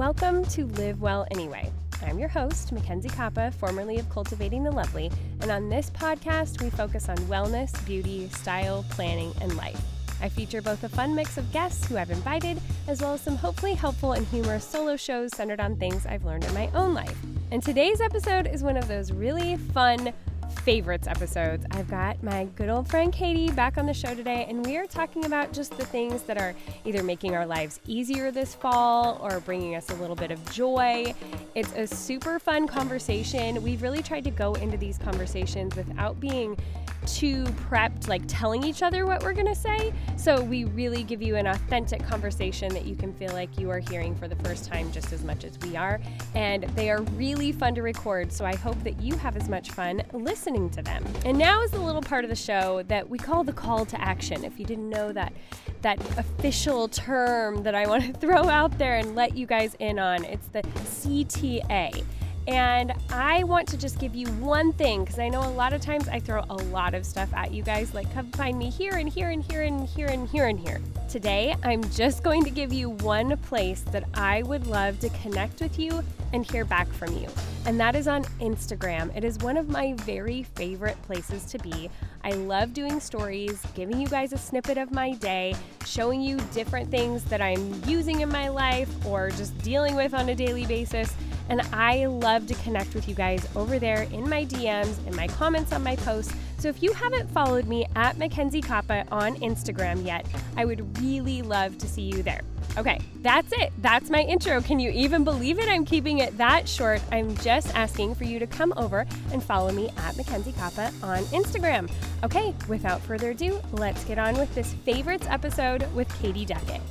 Welcome to Live Well Anyway. I'm your host, Mackenzie Kappa, formerly of Cultivating the Lovely, and on this podcast, we focus on wellness, beauty, style, planning, and life. I feature both a fun mix of guests who I've invited, as well as some hopefully helpful and humorous solo shows centered on things I've learned in my own life. And today's episode is one of those really fun favorites episodes. I've got my good old friend Katie back on the show today, and we are talking about just the things that are either making our lives easier this fall or bringing us a little bit of joy. It's a super fun conversation. We've really tried to go into these conversations without being too prepped, like telling each other what we're going to say. So we really give you an authentic conversation that you can feel like you are hearing for the first time just as much as we are. And they are really fun to record. So I hope that you have as much fun listening to them. And now is the little part of the show that we call the call to action. If you didn't know that official term that I want to throw out there and let you guys in on, it's the CTA. And I want to just give you one thing, because I know a lot of times I throw a lot of stuff at you guys, like come find me here and here and here and here and here and here. Today, I'm just going to give you one place that I would love to connect with you and hear back from you. And that is on Instagram. It is one of my very favorite places to be. I love doing stories, giving you guys a snippet of my day, showing you different things that I'm using in my life or just dealing with on a daily basis. And I love to connect with you guys over there in my DMs and my comments on my posts. So if you haven't followed me at Mackenzie Kappa on Instagram yet, I would really love to see you there. Okay, that's it. That's my intro. Can you even believe it? I'm keeping it that short. I'm just asking for you to come over and follow me at Mackenzie Kappa on Instagram. Okay, without further ado, let's get on with this favorites episode with Katie Duckett.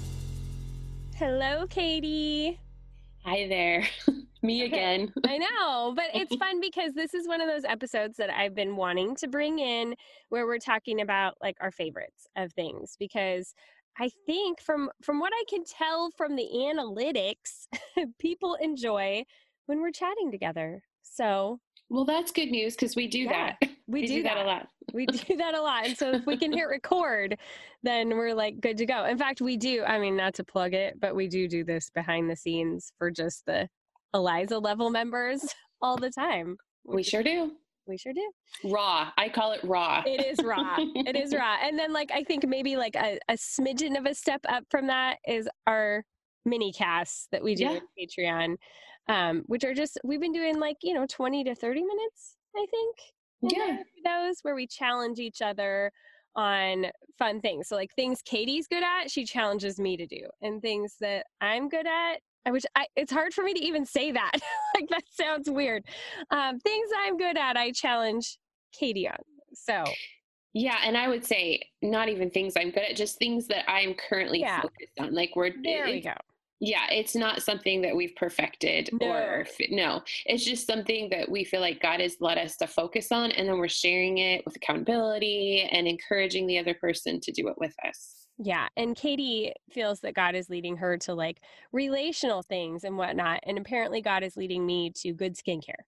Hello, Katie. Hi there. Me again. I know, but it's fun because this is one of those episodes that I've been wanting to bring in where we're talking about like our favorites of things, because I think from what I can tell from the analytics, people enjoy when we're chatting together. So, well, that's good news because we do that. We do that a lot. We do that a lot. And so if we can hit record, then we're like good to go. In fact, we do. I mean, not to plug it, but we do this behind the scenes for just the Eliza level members all the time. We sure do. We sure do. Raw. I call it raw. It is raw. It is raw. And then like, I think maybe like a smidgen of a step up from that is our mini casts that we do on Patreon, which are just, we've been doing like, 20 to 30 minutes, I think. Those where we challenge each other on fun things. So like things Katie's good at, she challenges me to do. And things that I'm good at, it's hard for me to even say that. Like that sounds weird. Things I'm good at, I challenge Katie on. So yeah, and I would say not even things I'm good at, just things that I'm currently focused on. Like we go. Yeah, it's not something that we've perfected no, it's just something that we feel like God has led us to focus on. And then we're sharing it with accountability and encouraging the other person to do it with us. Yeah. And Katie feels that God is leading her to like relational things and whatnot. And apparently God is leading me to good skincare.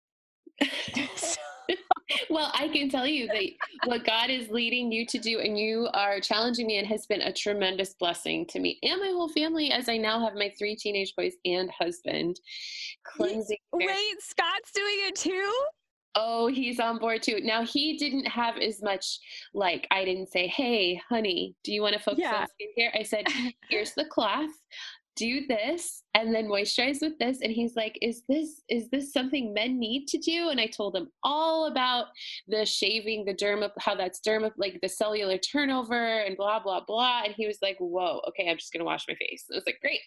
Well, I can tell you that what God is leading you to do and you are challenging me and has been a tremendous blessing to me and my whole family, as I now have my 3 teenage boys and husband cleansing. Wait, Scott's doing it too? Oh, he's on board too. Now he didn't have as much, like I didn't say, hey, honey, do you want to focus on skincare? I said, here's the cloth. Do this and then moisturize with this. And he's like, is this something men need to do? And I told him all about the shaving, the derma, how that's derma, like the cellular turnover and blah, blah, blah. And he was like, whoa, okay, I'm just going to wash my face. I was like, great.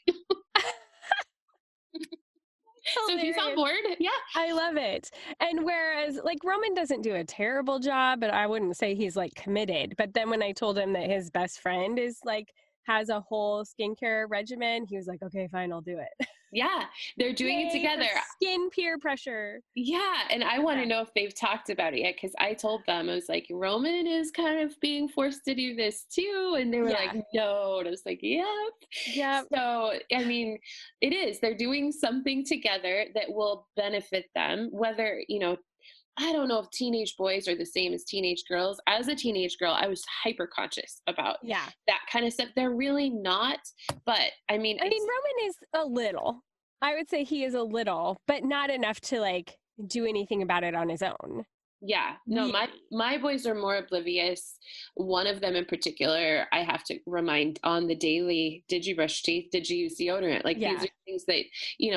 So he's on board. Yeah. I love it. And whereas like Roman doesn't do a terrible job, but I wouldn't say he's like committed. But then when I told him that his best friend is like, has a whole skincare regimen, he was like, okay, fine, I'll do it. Yeah, they're doing it together. Skin peer pressure. Yeah, and I want to know if they've talked about it yet, because I told them, I was like, Roman is kind of being forced to do this too, and they were like, no, and I was like, yep. So, I mean, it is. They're doing something together that will benefit them, whether, I don't know if teenage boys are the same as teenage girls. As a teenage girl, I was hyper conscious about that kind of stuff. They're really not, but I mean, Roman is a little. I would say he is a little, but not enough to like do anything about it on his own. Yeah. No, Really? my boys are more oblivious. One of them in particular, I have to remind on the daily, did you brush teeth? Did you use deodorant? Like these Yeah. are things that,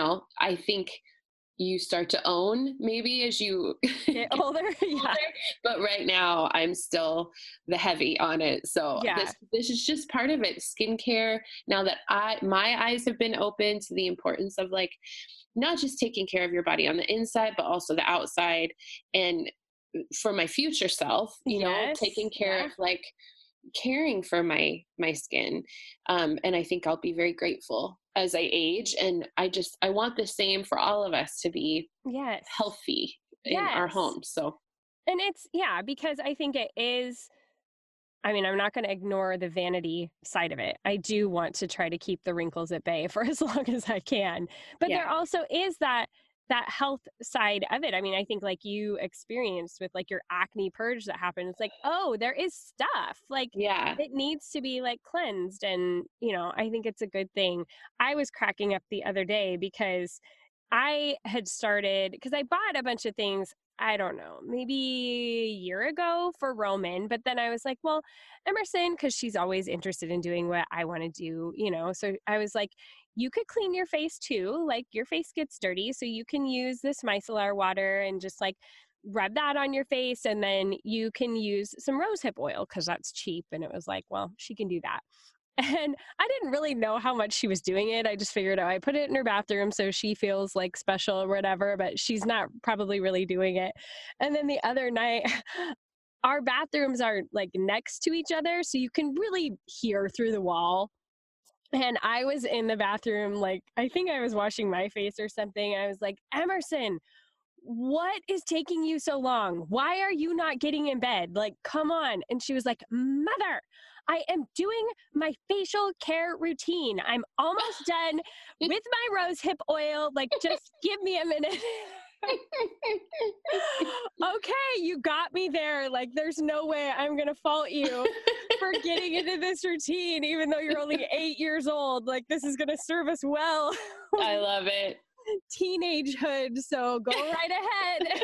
I think you start to own maybe as you Get get older. Yeah. older. But right now I'm still the heavy on it. So Yeah. this is just part of it. Skincare. Now that my eyes have been open to the importance of like not just taking care of your body on the inside, but also the outside. And for my future self, Yes. taking care Yeah. of like caring for my skin. And I think I'll be very grateful as I age. And I want the same for all of us to be Yes. healthy in our Yes. homes. So And it's, yeah, because I think it is, I mean, I'm not going to ignore the vanity side of it. I do want to try to keep the wrinkles at bay for as long as I can. But there yeah, also is that health side of it. I mean, I think like you experienced with like your acne purge that happened. It's like, oh, there is stuff. Like yeah. it needs to be like cleansed and, I think it's a good thing. I was cracking up the other day because I had started because I bought a bunch of things, I don't know, maybe a year ago for Roman. But then I was like, well, Emerson, because she's always interested in doing what I want to do, So I was like, you could clean your face too. Like your face gets dirty. So you can use this micellar water and just like rub that on your face. And then you can use some rosehip oil because that's cheap. And it was like, well, she can do that. And I didn't really know how much she was doing it. I just figured out I put it in her bathroom so she feels like special or whatever, but she's not probably really doing it. And then the other night, our bathrooms are like next to each other, so you can really hear through the wall. And I was in the bathroom, like, I think I was washing my face or something. I was like, Emerson, what is taking you so long? Why are you not getting in bed? Like, come on. And she was like, Mother, I am doing my facial care routine. I'm almost done with my rose hip oil. Like, just give me a minute. Okay, you got me there. Like, there's no way I'm going to fault you for getting into this routine, even though you're only 8 years old. Like, this is going to serve us well. I love it. Teenagehood, so go right ahead.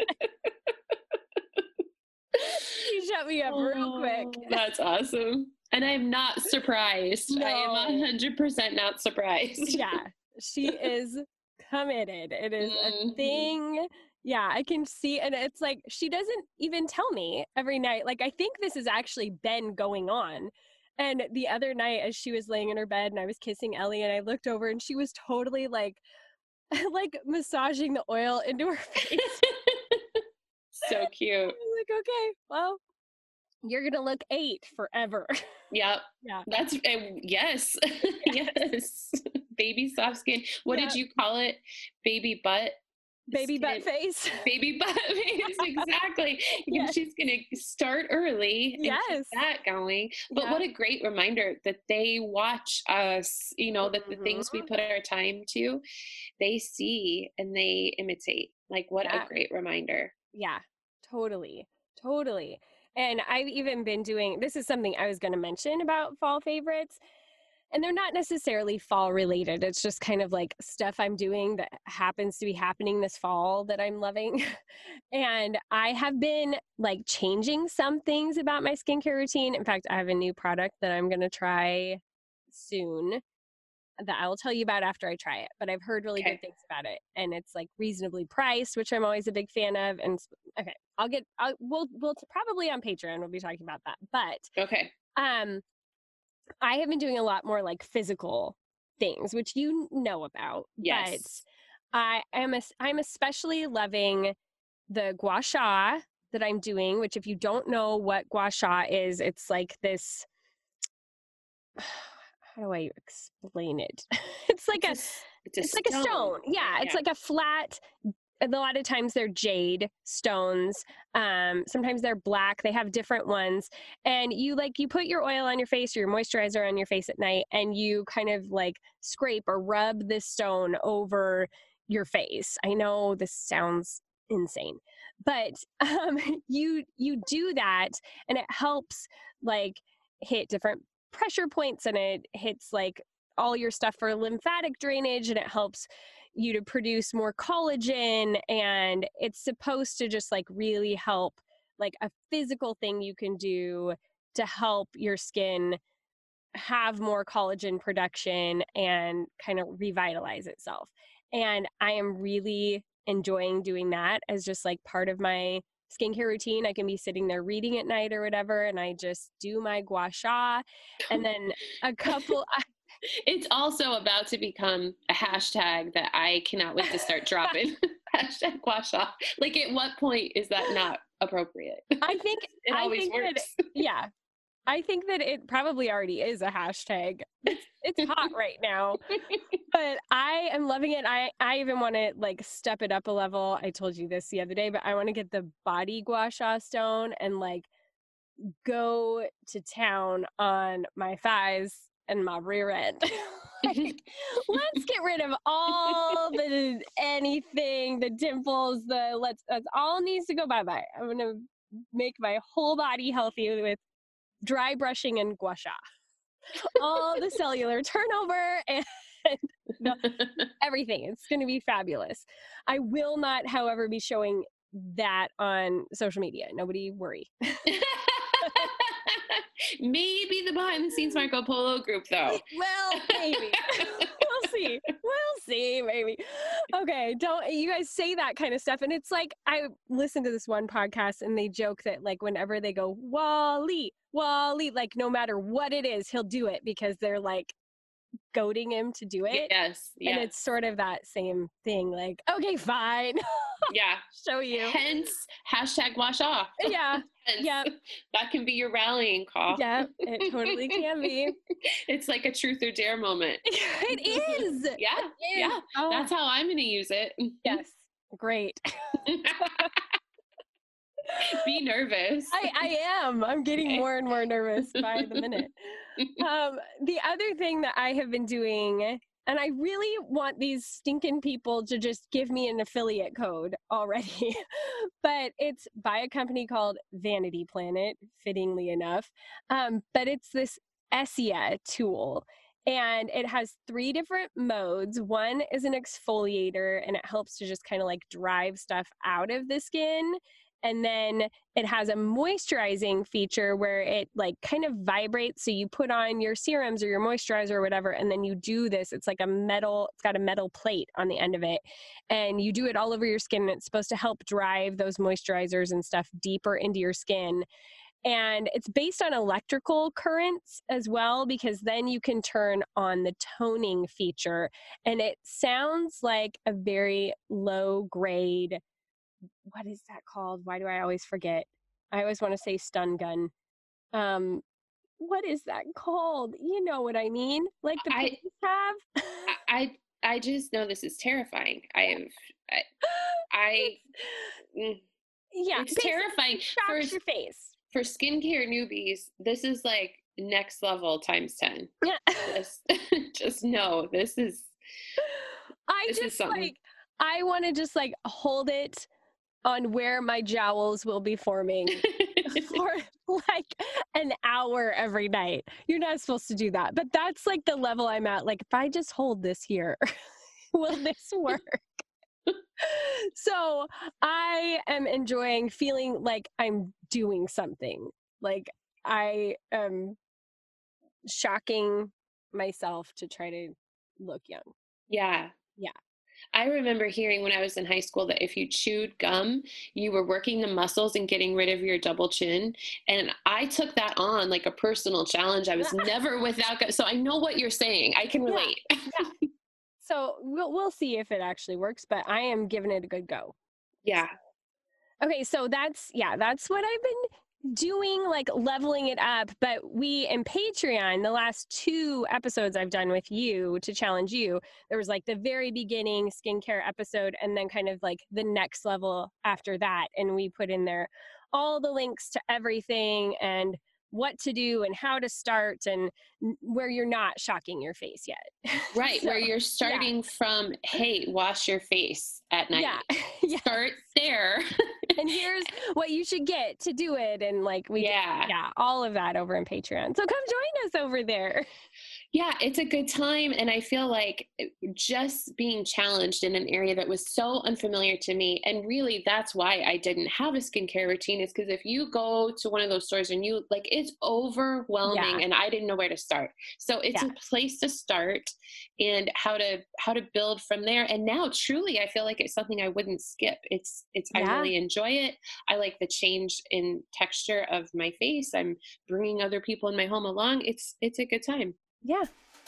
She shut me up real quick. That's awesome. And I'm not surprised. No. I am 100% not surprised. Yeah, she is committed. It is a thing. Yeah, I can see. And it's like, she doesn't even tell me every night. Like, I think this has actually been going on. And the other night, as she was laying in her bed and I was kissing Ellie, and I looked over and she was totally like, like massaging the oil into her face. So cute. I was like, okay, well, you're going to look 8 forever. Yep. Yeah. That's, yes. Yes. Baby soft skin. What did you call it? Baby butt? Baby skin. butt face. Baby butt face. Exactly. Yeah. She's going to start early and keep that going. But what a great reminder that they watch us, that the things we put our time to, they see and they imitate. Like, what a great reminder. Yeah, totally. Totally. And I've even been doing, this is something I was going to mention about fall favorites. And they're not necessarily fall related. It's just kind of like stuff I'm doing that happens to be happening this fall that I'm loving. And I have been like changing some things about my skincare routine. In fact, I have a new product that I'm going to try soon that I'll tell you about after I try it. But I've heard really good things about it, and it's like reasonably priced, which I'm always a big fan of. And okay, we'll probably on Patreon we'll be talking about that. But I have been doing a lot more like physical things, which you know about. Yes. But I'm especially loving the gua sha that I'm doing. Which, if you don't know what gua sha is, it's like this. How do I explain it? It's like it's like a stone. Yeah, it's like a flat. A lot of times they're jade stones. Sometimes they're black. They have different ones. And you put your oil on your face or your moisturizer on your face at night, and you kind of like scrape or rub this stone over your face. I know this sounds insane, but you do that, and it helps like hit different pressure points, and it hits like all your stuff for lymphatic drainage, and it helps you to produce more collagen, and it's supposed to just like really help, like a physical thing you can do to help your skin have more collagen production and kind of revitalize itself. And I am really enjoying doing that as just like part of my skincare routine. I can be sitting there reading at night or whatever, and I just do my gua sha, and then a couple. It's also about to become a hashtag that I cannot wait to start dropping. Hashtag gua sha. Like, at what point is that not appropriate? I think it always works. Yeah. I think that it probably already is a hashtag. It's hot right now, but I am loving it. I even want to like step it up a level. I told you this the other day, but I want to get the body gua sha stone and like go to town on my thighs and my rear end. Like, let's get rid of all anything, the dimples, that's all needs to go bye-bye. I'm going to make my whole body healthy with dry brushing and gua sha. All the cellular turnover and everything. It's going to be fabulous. I will not, however, be showing that on social media. Nobody worry. Maybe the behind the scenes Marco Polo group, though. Well, maybe. We'll see, maybe. Okay, don't you guys say that kind of stuff. And it's like, I listened to this one podcast and they joke that like whenever they go, Wally, like no matter what it is, he'll do it because they're like goading him to do it. Yes. And it's sort of that same thing, like, okay, fine. Yeah. Show you. Hence, hashtag wash off. Yeah. Yeah. That can be your rallying call. Yeah, it totally can be. It's like a truth or dare moment. It is. Yeah. It is. Yeah. Oh. That's how I'm going to use it. Yes. Great. Be nervous. I am. I'm getting more and more nervous by the minute. The other thing that I have been doing, and I really want these stinking people to just give me an affiliate code already, but it's by a company called Vanity Planet, fittingly enough. But it's this Essia tool. And it has 3 different modes. One is an exfoliator, and it helps to just kind of like drive stuff out of the skin. And then it has a moisturizing feature where it like kind of vibrates. So you put on your serums or your moisturizer or whatever, and then you do this. It's like it's got a metal plate on the end of it. And you do it all over your skin. And it's supposed to help drive those moisturizers and stuff deeper into your skin. And it's based on electrical currents as well, because then you can turn on the toning feature. And it sounds like a very low grade, what is that called? Why do I always forget? I always want to say stun gun. What is that called? You know what I mean? Like the police have? I just know this is terrifying. Yeah, it's terrifying. Shocks your face. For skincare newbies, this is like next level times 10. Yeah. Just know this is something. I want to just like hold it on where my jowls will be forming for like an hour every night. You're not supposed to do that, but that's like the level I'm at. Like, if I just hold this here, will this work? So I am enjoying feeling like I'm doing something. Like I am shocking myself to try to look young. Yeah. Yeah. I remember hearing when I was in high school that if you chewed gum, you were working the muscles and getting rid of your double chin. And I took that on like a personal challenge. I was never without gum. So I know what you're saying. I can relate. Yeah. So we'll see if it actually works, but I am giving it a good go. Yeah. Okay. So that's what I've been doing, like leveling it up. But we in Patreon, the last 2 episodes I've done with you to challenge you, there was like the very beginning skincare episode and then kind of like the next level after that. And we put in there all the links to everything and what to do and how to start, and where you're not shocking your face yet. Right. So, Where you're starting from, hey, wash your face at night. yeah. Yeah. Start there. And here's what you should get to do it. And like Yeah. all of that over in Patreon. So come join us over there. Yeah, it's a good time. And I feel like just being challenged in an area that was so unfamiliar to me. And really, that's why I didn't have a skincare routine, is because if you go to one of those stores and you like, it's overwhelming, Yeah. and I didn't know where to start. So it's a place to start, and how to build from there. And now truly, I feel like it's something I wouldn't skip. I really enjoy it. I like the change in texture of my face. I'm bringing other people in my home along. It's a good time. Yeah.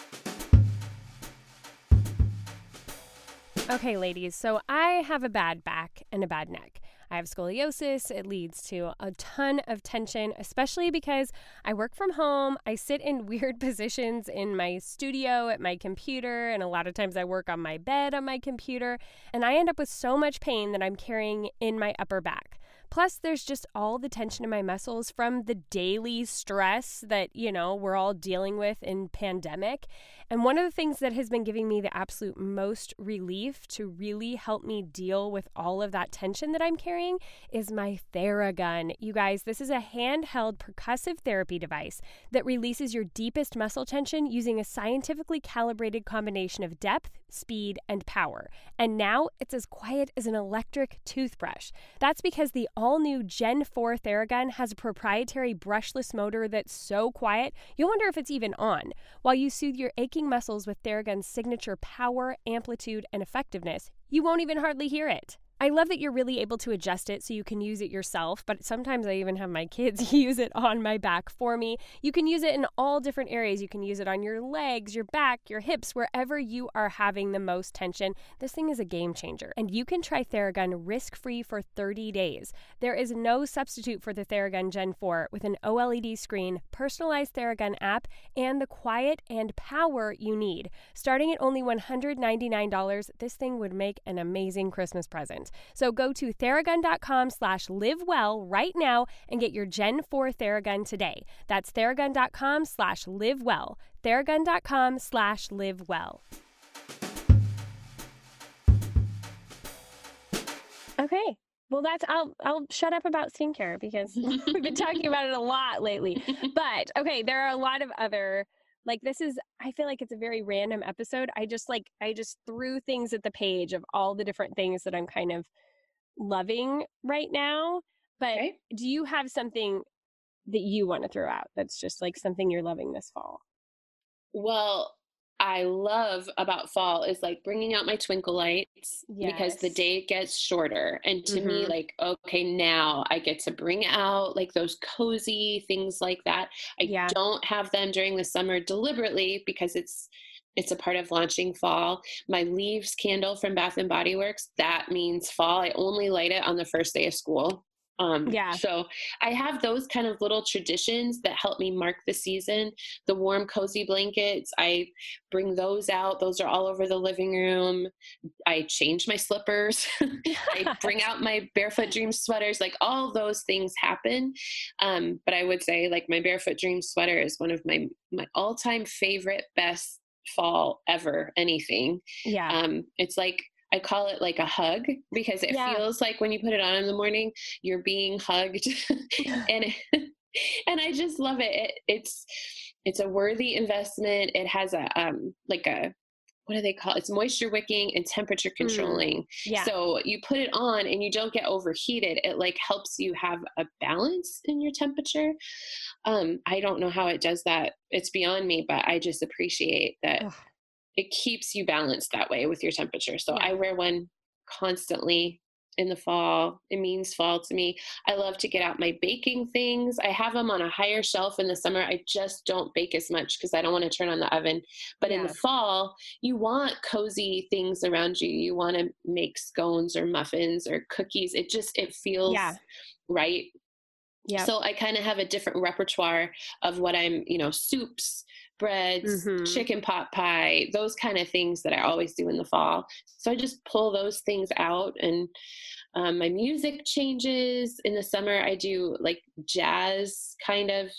Okay, ladies, so I have a bad back and a bad neck. I have scoliosis. It leads to a ton of tension, especially because I work from home. I sit in weird positions in my studio at my computer, and a lot of times I work on my bed on my computer, and I end up with so much pain that I'm carrying in my upper back. Plus, there's just all the tension in my muscles from the daily stress that, we're all dealing with in pandemic. And one of the things that has been giving me the absolute most relief to really help me deal with all of that tension that I'm carrying is my Theragun. You guys, this is a handheld percussive therapy device that releases your deepest muscle tension using a scientifically calibrated combination of depth, speed, and power. And now it's as quiet as an electric toothbrush. That's because the all-new Gen 4 Theragun has a proprietary brushless motor that's so quiet, you'll wonder if it's even on, while you soothe your aching muscles with Theragun's signature power, amplitude, and effectiveness. You won't even hardly hear it. I love that you're really able to adjust it so you can use it yourself, but sometimes I even have my kids use it on my back for me. You can use it in all different areas. You can use it on your legs, your back, your hips, wherever you are having the most tension. This thing is a game changer, and you can try Theragun risk-free for 30 days. There is no substitute for the Theragun Gen 4 with an OLED screen, personalized Theragun app, and the quiet and power you need. Starting at only $199, this thing would make an amazing Christmas present. So go to Theragun.com/livewell right now and get your Gen 4 Theragun today. That's Theragun.com/livewell. Theragun.com/livewell. Okay. Well, I'll shut up about skincare because we've been talking about it a lot lately. But okay, there are a lot of other, like, I feel like it's a very random episode. I just threw things at the page of all the different things that I'm kind of loving right now. But do you have something that you want to throw out that's just like something you're loving this fall? Well, I love about fall is like bringing out my twinkle lights because the day gets shorter. And to me, like, okay, now I get to bring out like those cozy things like that. I don't have them during the summer deliberately because it's a part of launching fall. My leaves candle from Bath and Body Works, that means fall. I only light it on the first day of school. So I have those kind of little traditions that help me mark the season. The warm, cozy blankets, I bring those out. Those are all over the living room. I change my slippers. I bring out my Barefoot Dreams sweaters. Like, all those things happen. But I would say like my Barefoot Dreams sweater is one of my all-time favorite, best fall ever anything. It's like, I call it like a hug because it feels like when you put it on in the morning, you're being hugged. and I just love it. It's a worthy investment. It has a what do they call it? It's moisture wicking and temperature controlling. So you put it on and you don't get overheated. It like helps you have a balance in your temperature. I don't know how it does that. It's beyond me, but I just appreciate that. It keeps you balanced that way with your temperature. So I wear one constantly in the fall. It means fall to me. I love to get out my baking things. I have them on a higher shelf in the summer. I just don't bake as much because I don't want to turn on the oven. But in the fall, you want cozy things around you. You want to make scones or muffins or cookies. It feels right. So I kind of have a different repertoire of what I'm, soups, breads, chicken pot pie, those kind of things that I always do in the fall. So I just pull those things out, and my music changes. In the summer, I do like jazz kind of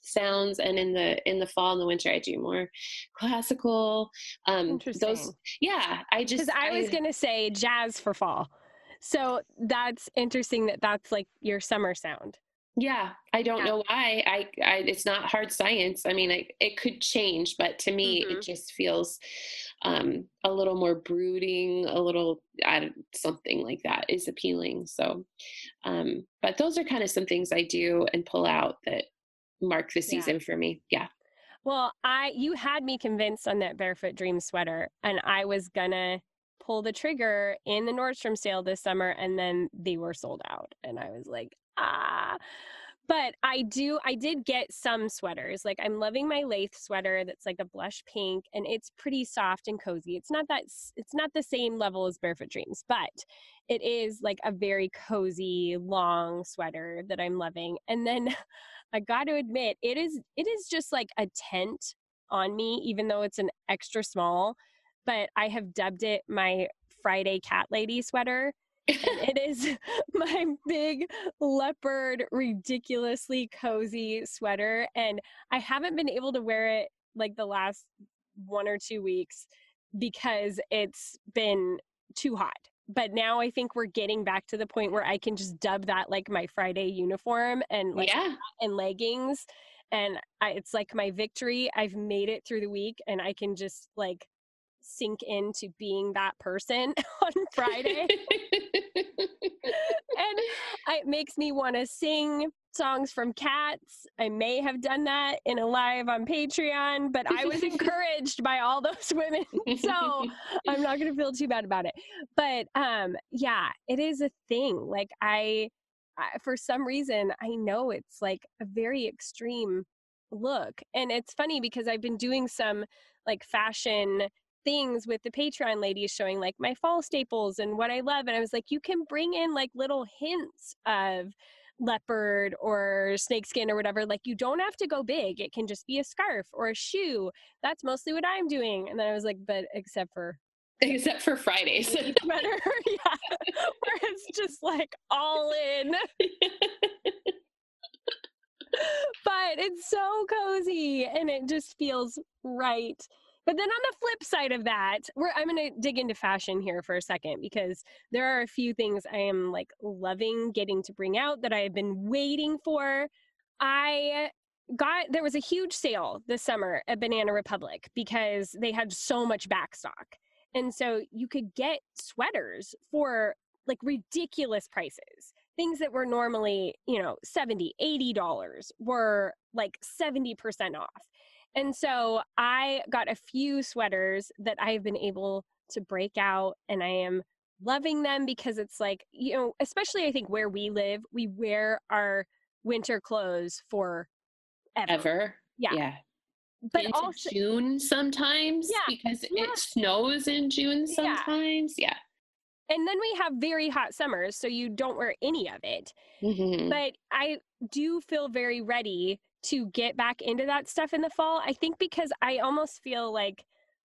sounds, and in the fall and the winter I do more classical. Those, Interesting. yeah, Because I was going to say jazz for fall. So that's interesting that that's like your summer sound. yeah, I don't Yeah. know why. It's not hard science. I mean, it could change, but to me, it just feels a little more brooding, a little something like that is appealing. So, but those are kind of some things I do and pull out that mark the Yeah. season for me. Yeah. Well, you had me convinced on that Barefoot Dream sweater, and I was gonna pull the trigger in the Nordstrom sale this summer, and then they were sold out, and I was like, ah. But I did get some sweaters. Like I'm loving my Lathe sweater that's like a blush pink, and it's pretty soft and cozy. It's not the same level as Barefoot Dreams, but it is like a very cozy long sweater that I'm loving. And then I got to admit, it is just like a tent on me, even though it's an extra small. But I have dubbed it my Friday cat lady sweater. And it is my big leopard, ridiculously cozy sweater. And I haven't been able to wear it like the last 1 or 2 weeks because it's been too hot. But now I think we're getting back to the point where I can just dub that like my Friday uniform and like Yeah. and leggings. And it's like my victory. I've made it through the week and I can just like sink into being that person on Friday. And it makes me want to sing songs from Cats. I may have done that in a live on Patreon, but I was encouraged by all those women. So I'm not going to feel too bad about it. But yeah, it is a thing. Like I, for some reason, I know it's like a very extreme look. And it's funny because I've been doing some like fashion things with the Patreon ladies showing like my fall staples and what I love. And I was like, you can bring in like little hints of leopard or snakeskin or whatever. Like you don't have to go big. It can just be a scarf or a shoe. That's mostly what I'm doing. And then I was like, but except for Fridays. Sweater, yeah, where it's just like all in. But it's so cozy and it just feels right. But then on the flip side of that, I'm going to dig into fashion here for a second because there are a few things I am like loving getting to bring out that I have been waiting for. There was a huge sale this summer at Banana Republic because they had so much backstock. And so you could get sweaters for like ridiculous prices. Things that were normally, $70, $80 were like 70% off. And so I got a few sweaters that I've been able to break out and I am loving them because it's like, especially I think where we live, we wear our winter clothes for ever. Yeah. But into also June sometimes because it snows in June sometimes. Yeah. And then we have very hot summers, so you don't wear any of it. Mm-hmm. But I do feel very ready to get back into that stuff in the fall. I think because I almost feel like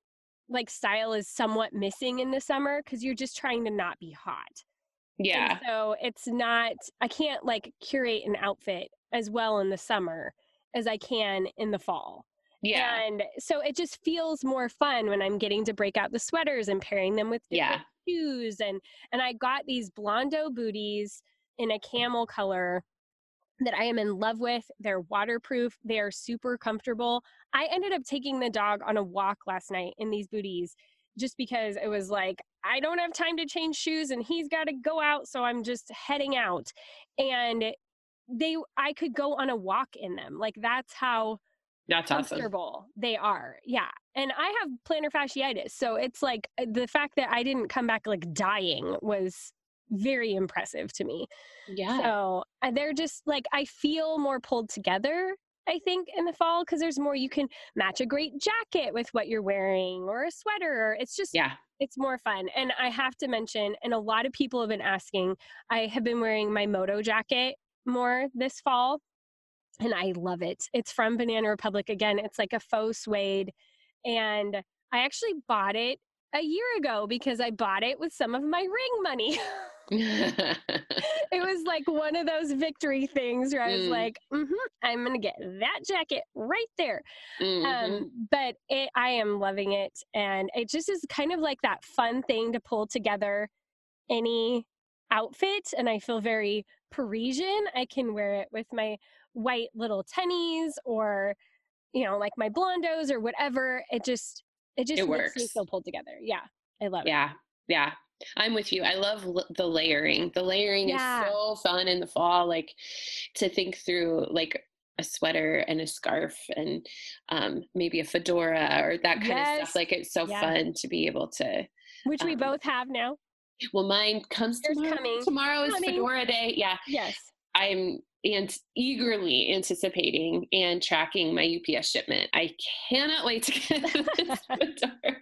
style is somewhat missing in the summer because you're just trying to not be hot. Yeah. And so it's not, I can't like curate an outfit as well in the summer as I can in the fall. Yeah. And so it just feels more fun when I'm getting to break out the sweaters and pairing them with different shoes. And I got these Blondo booties in a camel color that I am in love with. They're waterproof. They are super comfortable. I ended up taking the dog on a walk last night in these booties just because it was like, I don't have time to change shoes and he's got to go out. So I'm just heading out. And I could go on a walk in them. Like that's how comfortable awesome. They are. Yeah. And I have plantar fasciitis. So it's like the fact that I didn't come back like dying was very impressive to me. Yeah. So they're just like, I feel more pulled together, I think, in the fall because there's more, you can match a great jacket with what you're wearing or a sweater. It's just, it's more fun. And I have to mention, and a lot of people have been asking, I have been wearing my Moto jacket more this fall. And I love it. It's from Banana Republic again. It's like a faux suede. And I actually bought it a year ago because I bought it with some of my ring money. It was like one of those victory things where I was like, I'm going to get that jacket right there. But I am loving it. And it just is kind of like that fun thing to pull together any outfit. And I feel very Parisian. I can wear it with my white little tennies or, like my blondos or whatever. It makes works. me feel pulled together. Yeah. I love it. Yeah. I'm with you. I love the layering. The layering is so fun in the fall, like to think through like a sweater and a scarf and maybe a fedora or that kind of stuff. Like it's so fun to be able to. Which we both have now. Well, mine comes tomorrow. Tomorrow is Fedora Day. Yeah. Yes. I'm eagerly anticipating and tracking my UPS shipment. I cannot wait to get this fedora.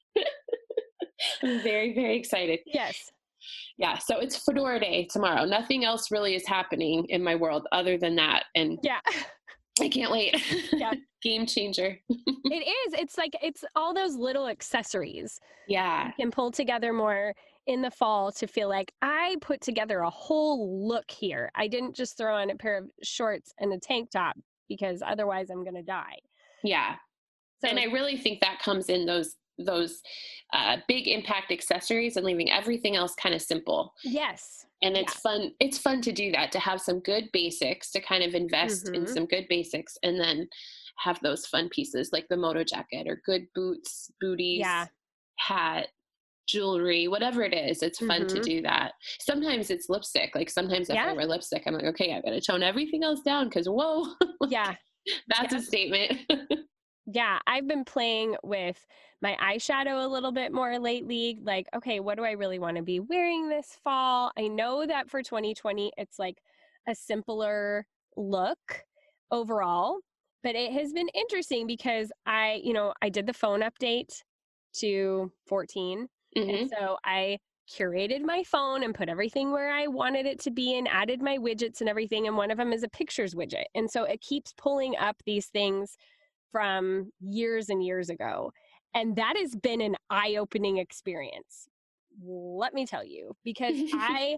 I'm very, very excited. Yes. Yeah. So it's Fedora Day tomorrow. Nothing else really is happening in my world other than that. And I can't wait. Yeah. Game changer. It is. It's all those little accessories. Yeah. You can pull together more in the fall to feel like I put together a whole look here. I didn't just throw on a pair of shorts and a tank top because otherwise I'm going to die. Yeah. So, and I really think that comes in those big impact accessories and leaving everything else kind of simple. Yes. And it's fun. It's fun to do that, to have some good basics, to kind of invest in some good basics and then have those fun pieces like the moto jacket or good boots, booties, hat, jewelry, whatever it is. It's fun to do that. Sometimes it's lipstick. Like sometimes if I wear lipstick, I'm like, okay, I've got to tone everything else down because whoa. That's a statement. Yeah, I've been playing with my eyeshadow a little bit more lately. Like, okay, what do I really want to be wearing this fall? I know that for 2020, it's like a simpler look overall, but it has been interesting because I did the phone update to 14. And so I curated my phone and put everything where I wanted it to be and added my widgets and everything. And one of them is a pictures widget. And so it keeps pulling up these things from years and years ago. And that has been an eye-opening experience. Let me tell you, because I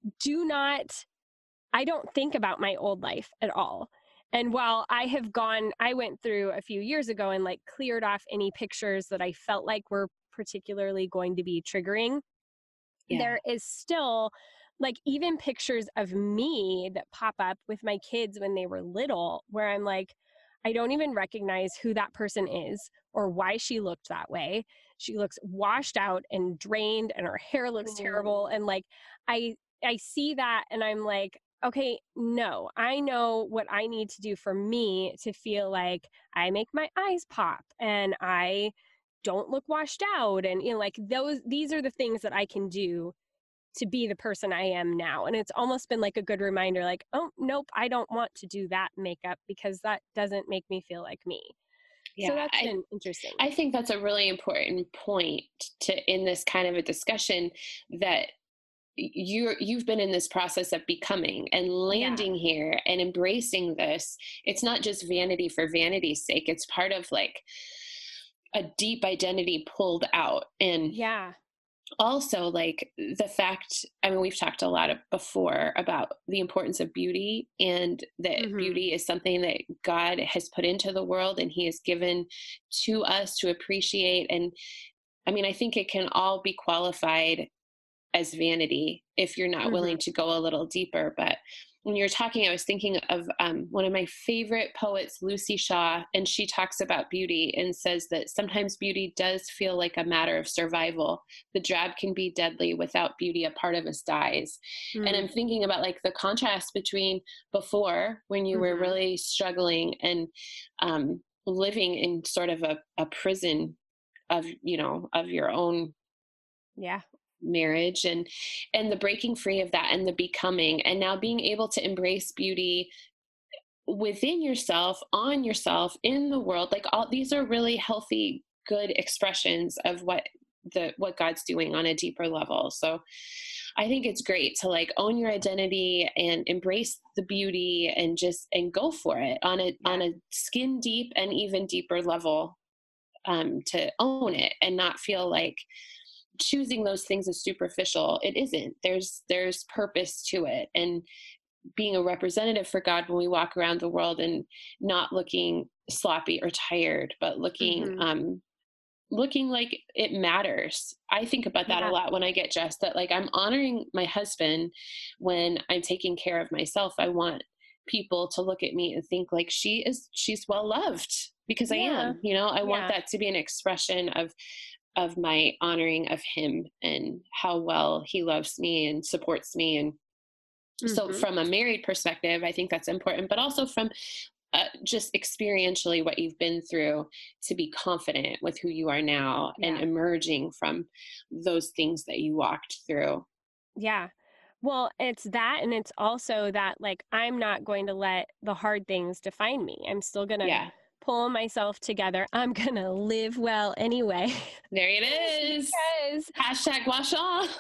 don't think about my old life at all. And while I went through a few years ago and like cleared off any pictures that I felt like were particularly going to be triggering, there is still like even pictures of me that pop up with my kids when they were little, where I'm like, I don't even recognize who that person is or why she looked that way. She looks washed out and drained and her hair looks terrible. And like, I see that and I'm like, okay, no, I know what I need to do for me to feel like I make my eyes pop and I don't look washed out. And, like these are the things that I can do to be the person I am now. And it's almost been like a good reminder, like, oh, nope, I don't want to do that makeup because that doesn't make me feel like me. Yeah, so that's been interesting. I think that's a really important point in this kind of a discussion, that you've been in this process of becoming and landing here and embracing this. It's not just vanity for vanity's sake. It's part of like a deep identity pulled out. And also like the fact, I mean, we've talked a lot before about the importance of beauty, and that beauty is something that God has put into the world and he has given to us to appreciate. And I mean, I think it can all be qualified as vanity if you're not willing to go a little deeper. But when you're talking, I was thinking of one of my favorite poets, Lucy Shaw, and she talks about beauty and says that sometimes beauty does feel like a matter of survival. The drab can be deadly. Without beauty, a part of us dies. And I'm thinking about like the contrast between before, when you were really struggling and living in sort of a prison of your own marriage, and the breaking free of that and the becoming, and now being able to embrace beauty within yourself, on yourself, in the world. Like all these are really healthy, good expressions of what God's doing on a deeper level. So I think it's great to like own your identity and embrace the beauty and go for it on a skin deep and even deeper level, to own it and not feel like choosing those things as superficial. It isn't. There's purpose to it. And being a representative for God when we walk around the world, and not looking sloppy or tired, but looking like it matters. I think about that a lot when I get dressed, that like I'm honoring my husband when I'm taking care of myself. I want people to look at me and think like she's well loved, because I am, I want that to be an expression of my honoring of him and how well he loves me and supports me. And so from a married perspective, I think that's important, but also from just experientially what you've been through, to be confident with who you are now and emerging from those things that you walked through. Yeah. Well, it's that. And it's also that, like, I'm not going to let the hard things define me. I'm still going to pull myself together. I'm going to live well anyway. There it is. Hashtag wash off.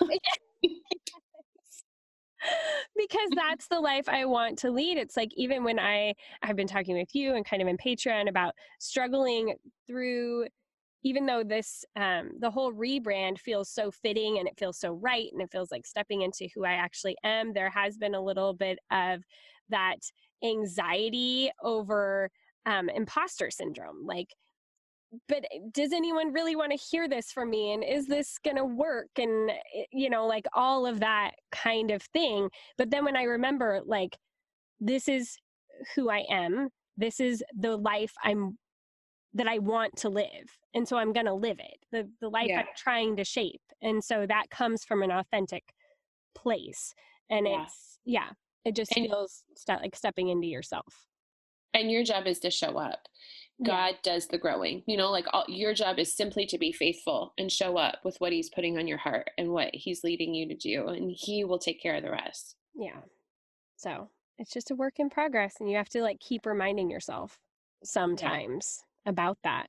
Because that's the life I want to lead. It's like, even when I've been talking with you and kind of in Patreon about struggling through, even though this, the whole rebrand feels so fitting and it feels so right, and it feels like stepping into who I actually am, there has been a little bit of that anxiety over imposter syndrome. Like, but does anyone really want to hear this from me? And is this going to work? And, like all of that kind of thing. But then when I remember, like, this is who I am, this is the life that I want to live. And so I'm going to live it, the life I'm trying to shape. And so that comes from an authentic place. And it just feels like stepping into yourself. And your job is to show up. God does the growing, your job is simply to be faithful and show up with what he's putting on your heart and what he's leading you to do. And he will take care of the rest. Yeah. So it's just a work in progress, and you have to like keep reminding yourself sometimes about that.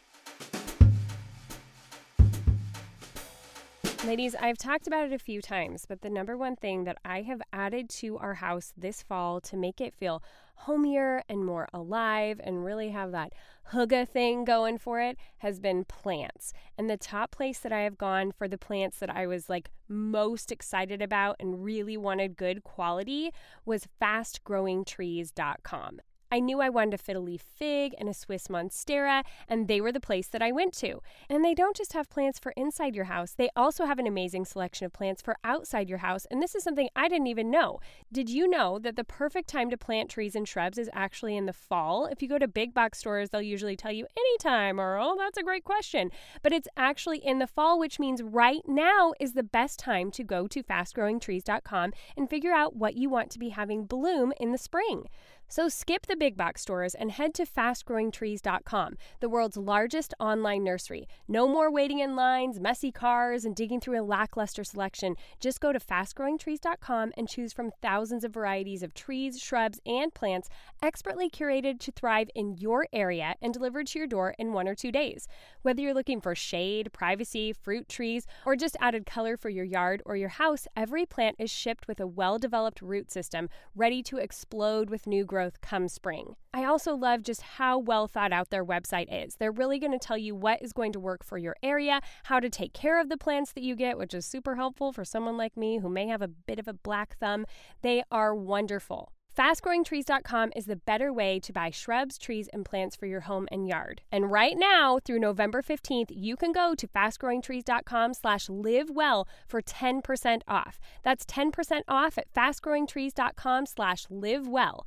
Ladies, I've talked about it a few times, but the number one thing that I have added to our house this fall to make it feel homier and more alive and really have that hygge thing going for it has been plants. And the top place that I have gone for the plants that I was like most excited about and really wanted good quality was fastgrowingtrees.com. I knew I wanted a fiddle-leaf fig and a Swiss monstera, and they were the place that I went to. And they don't just have plants for inside your house, they also have an amazing selection of plants for outside your house, and this is something I didn't even know. Did you know that the perfect time to plant trees and shrubs is actually in the fall? If you go to big box stores, they'll usually tell you anytime, or, oh, that's a great question. But it's actually in the fall, which means right now is the best time to go to fastgrowingtrees.com and figure out what you want to be having bloom in the spring. So skip the big box stores and head to fastgrowingtrees.com, the world's largest online nursery. No more waiting in lines, messy cars, and digging through a lackluster selection. Just go to fastgrowingtrees.com and choose from thousands of varieties of trees, shrubs, and plants expertly curated to thrive in your area and delivered to your door in 1 or 2 days. Whether you're looking for shade, privacy, fruit trees, or just added color for your yard or your house, every plant is shipped with a well-developed root system ready to explode with new growth come spring. I also love just how well thought out their website is. They're really going to tell you what is going to work for your area, how to take care of the plants that you get, which is super helpful for someone like me who may have a bit of a black thumb. They are wonderful. FastGrowingTrees.com is the better way to buy shrubs, trees, and plants for your home and yard. And right now, through November 15th, you can go to FastGrowingTrees.com/livewell for 10% off. That's 10% off at FastGrowingTrees.com/livewell.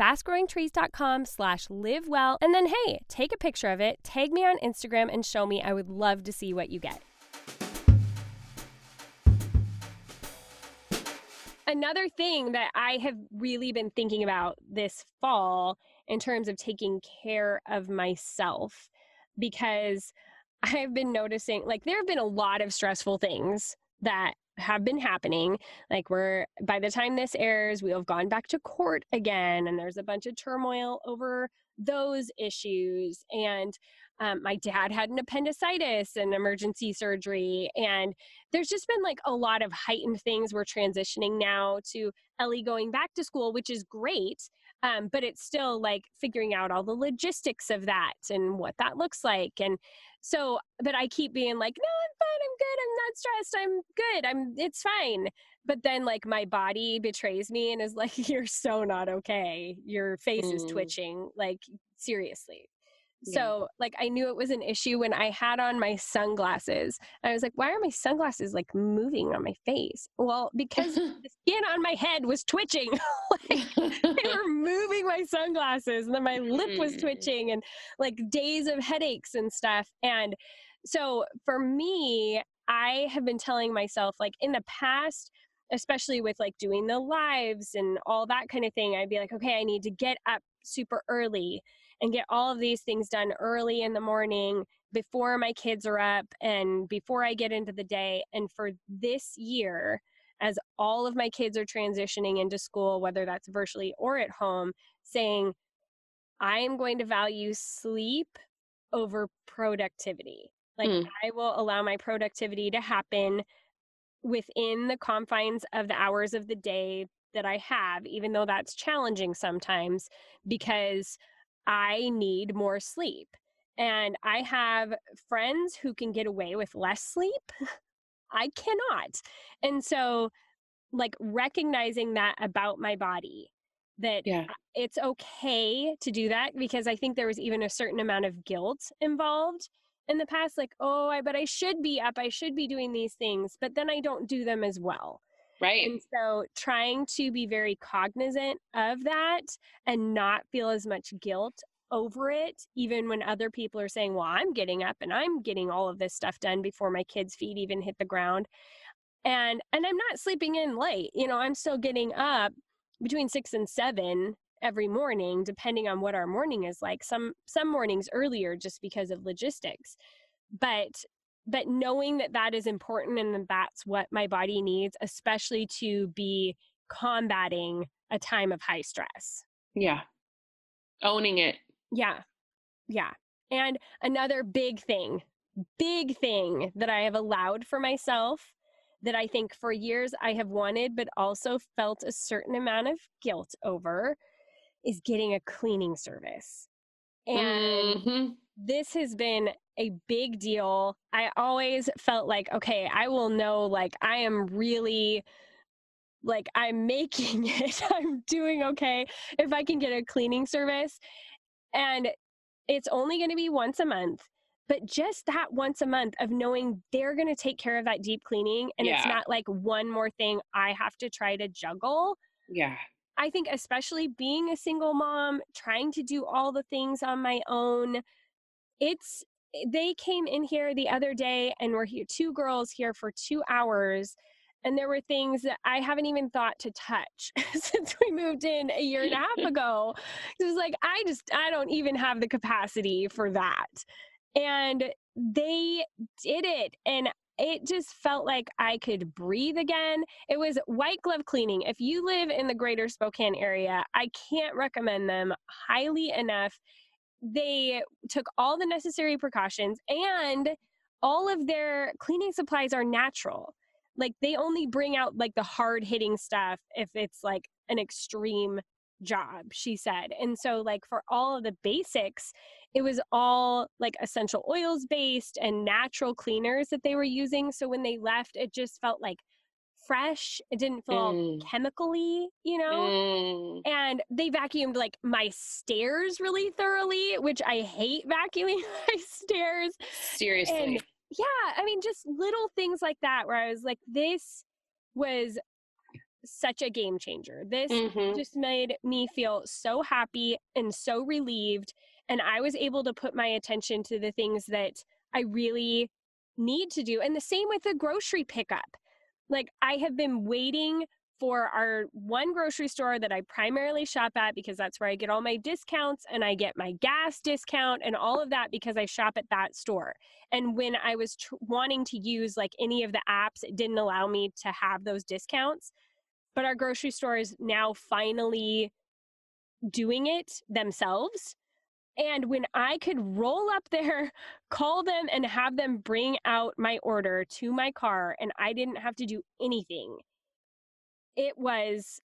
FastGrowingTrees.com/livewell. And then, hey, take a picture of it, tag me on Instagram, and show me. I would love to see what you get. Another thing that I have really been thinking about this fall in terms of taking care of myself, because I've been noticing, like, there have been a lot of stressful things that have been happening. Like, by the time this airs, we'll have gone back to court again, and there's a bunch of turmoil over those issues. And my dad had an appendicitis and emergency surgery. And there's just been like a lot of heightened things. We're transitioning now to Ellie going back to school, which is great. But it's still like figuring out all the logistics of that and what that looks like. And so, but I keep being like, no, I'm fine. I'm good. I'm not stressed. I'm good. It's fine. But then like my body betrays me and is like, you're so not okay. Your face is twitching. Like, seriously. So like I knew it was an issue when I had on my sunglasses. I was like, why are my sunglasses like moving on my face? Well, because the skin on my head was twitching. Like they were moving my sunglasses and then my lip was twitching and like days of headaches and stuff. And so for me, I have been telling myself like in the past, especially with like doing the lives and all that kind of thing, I'd be like, okay, I need to get up super early and get all of these things done early in the morning before my kids are up and before I get into the day. And for this year, as all of my kids are transitioning into school, whether that's virtually or at home, saying, I am going to value sleep over productivity. Like I will allow my productivity to happen within the confines of the hours of the day that I have, even though that's challenging sometimes because I need more sleep. And I have friends who can get away with less sleep. I cannot. And so, like, recognizing that about my body, that it's okay to do that, because I think there was even a certain amount of guilt involved in the past. Like, oh, but I should be up. I should be doing these things, but then I don't do them as well. Right. And so trying to be very cognizant of that and not feel as much guilt over it, even when other people are saying, well, I'm getting up and I'm getting all of this stuff done before my kids' feet even hit the ground. And I'm not sleeping in late. You know, I'm still getting up between 6 and 7 every morning, depending on what our morning is like. Some mornings earlier just because of logistics. But knowing that that is important and that that's what my body needs, especially to be combating a time of high stress. Yeah. Owning it. Yeah. Yeah. And another big thing that I have allowed for myself that I think for years I have wanted, but also felt a certain amount of guilt over, is getting a cleaning service. And this has been a big deal. I always felt like, okay, I will know, like, I am really, like, I'm making it. I'm doing okay if I can get a cleaning service. And it's only going to be once a month. But just that once a month of knowing they're going to take care of that deep cleaning, and it's not like one more thing I have to try to juggle. Yeah. I think especially being a single mom, trying to do all the things on my own, they came in here the other day and were here, 2 girls here for 2 hours. And there were things that I haven't even thought to touch since we moved in a year and a half ago. It was like, I don't even have the capacity for that. And they did it. And it just felt like I could breathe again. It was white glove cleaning. If you live in the greater Spokane area, I can't recommend them highly enough. They took all the necessary precautions, and all of their cleaning supplies are natural. Like they only bring out like the hard hitting stuff if it's like an extreme job, she said. And so like for all of the basics, it was all like essential oils based and natural cleaners that they were using. So when they left, it just felt like fresh. It didn't feel all chemically, you know? And they vacuumed like my stairs really thoroughly, which I hate vacuuming my stairs. Seriously. And yeah, I mean, just little things like that where I was like, this was such a game changer. This just made me feel so happy and so relieved. And I was able to put my attention to the things that I really need to do. And the same with the grocery pickup. Like I have been waiting for our one grocery store that I primarily shop at, because that's where I get all my discounts and I get my gas discount and all of that because I shop at that store. And when I was wanting to use like any of the apps, it didn't allow me to have those discounts. But our grocery store is now finally doing it themselves. And when I could roll up there, call them and have them bring out my order to my car and I didn't have to do anything, it was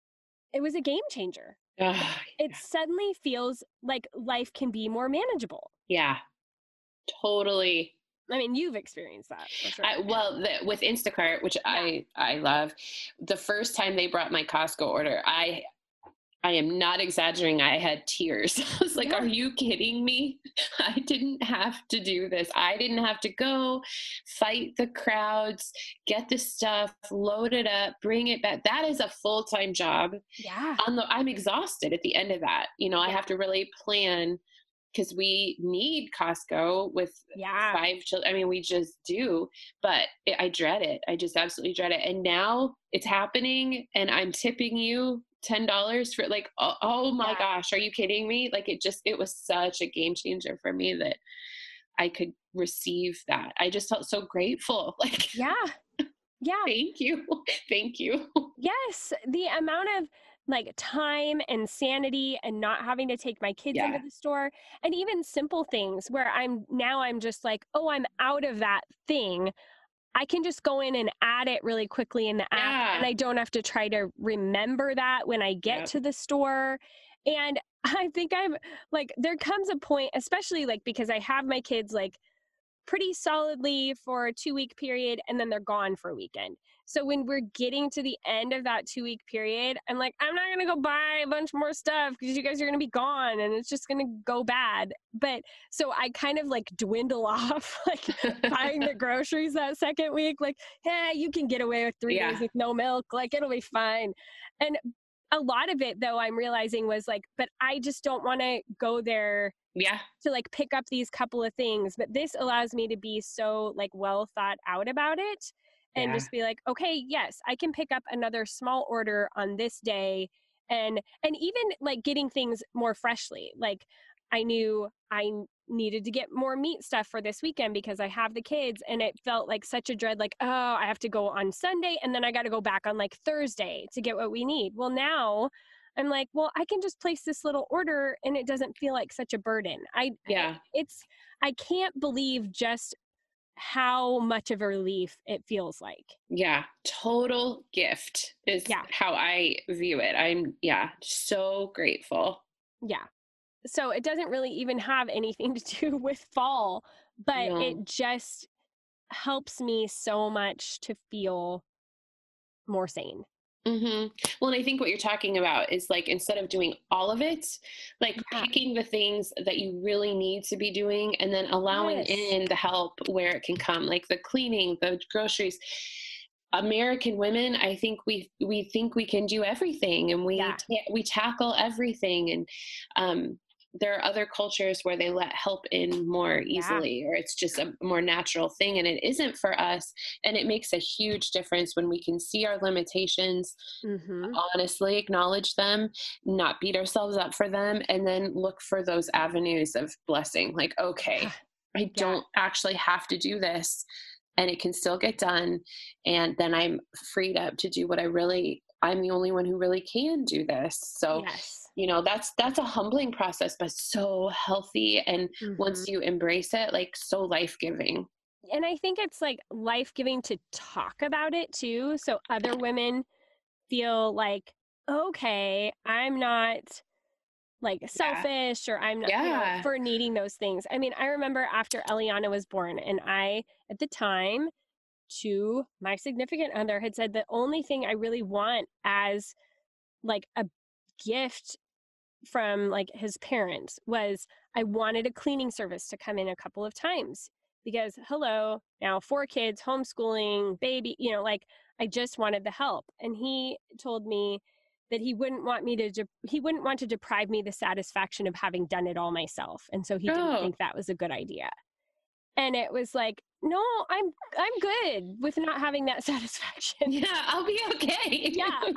a game changer. It suddenly feels like life can be more manageable. Yeah, totally. I mean, you've experienced that for sure. With Instacart, which I love, the first time they brought my Costco order, I am not exaggerating. I had tears. I was like, are you kidding me? I didn't have to do this. I didn't have to go fight the crowds, get the stuff, load it up, bring it back. That is a full-time job. Yeah. I'm exhausted at the end of that. I have to really plan, because we need Costco with 5 children. I mean, we just do, but I dread it. I just absolutely dread it. And now it's happening, and I'm tipping you $10 for like, oh my gosh, are you kidding me? Like it was such a game changer for me that I could receive that. I just felt so grateful. Like, yeah. Thank you. Thank you. Yes. The amount of like time and sanity and not having to take my kids into the store, and even simple things where I'm just like, oh, I'm out of that thing. I can just go in and add it really quickly in the app, and I don't have to try to remember that when I get to the store. And I think there comes a point, especially like because I have my kids like pretty solidly for a 2-week period, and then they're gone for a weekend. So when we're getting to the end of that 2-week period, I'm like, I'm not going to go buy a bunch more stuff because you guys are going to be gone and it's just going to go bad. But so I kind of like dwindle off, like buying the groceries that second week, like, hey, you can get away with 3 days with no milk. Like it'll be fine. And a lot of it though, I'm realizing was like, but I just don't want to go there to like pick up these couple of things. But this allows me to be so like well thought out about it. And just be like, okay, yes, I can pick up another small order on this day. And even like getting things more freshly. Like I knew I needed to get more meat stuff for this weekend because I have the kids, and it felt like such a dread, like, oh, I have to go on Sunday and then I got to go back on like Thursday to get what we need. Well, now I'm like, well, I can just place this little order and it doesn't feel like such a burden. I can't believe just how much of a relief it feels like. Yeah. Total gift is how I view it. I'm so grateful. Yeah. So it doesn't really even have anything to do with fall, but it just helps me so much to feel more sane. Mm-hmm. Well, and I think what you're talking about is like, instead of doing all of it, like picking the things that you really need to be doing and then allowing in the help where it can come, like the cleaning, the groceries. American women, I think we think we can do everything, and we tackle everything. And there are other cultures where they let help in more easily, or it's just a more natural thing, and it isn't for us. And it makes a huge difference when we can see our limitations, honestly acknowledge them, not beat ourselves up for them, and then look for those avenues of blessing. Like, okay, I don't actually have to do this, and it can still get done. And then I'm freed up to do what I'm the only one who really can do this. So that's a humbling process, but so healthy. And once you embrace it, like so life-giving. And I think it's like life-giving to talk about it too. So other women feel like, okay, I'm not like selfish, or I'm not for needing those things. I mean, I remember after Eliana was born, and I, at the time, to my significant other, had said the only thing I really want as like a gift from like his parents was I wanted a cleaning service to come in a couple of times, because now 4 kids, homeschooling, baby, like I just wanted the help. And he told me that he wouldn't want to deprive me the satisfaction of having done it all myself. And so he didn't think that was a good idea. And it was like, no, I'm good with not having that satisfaction. Yeah, I'll be okay.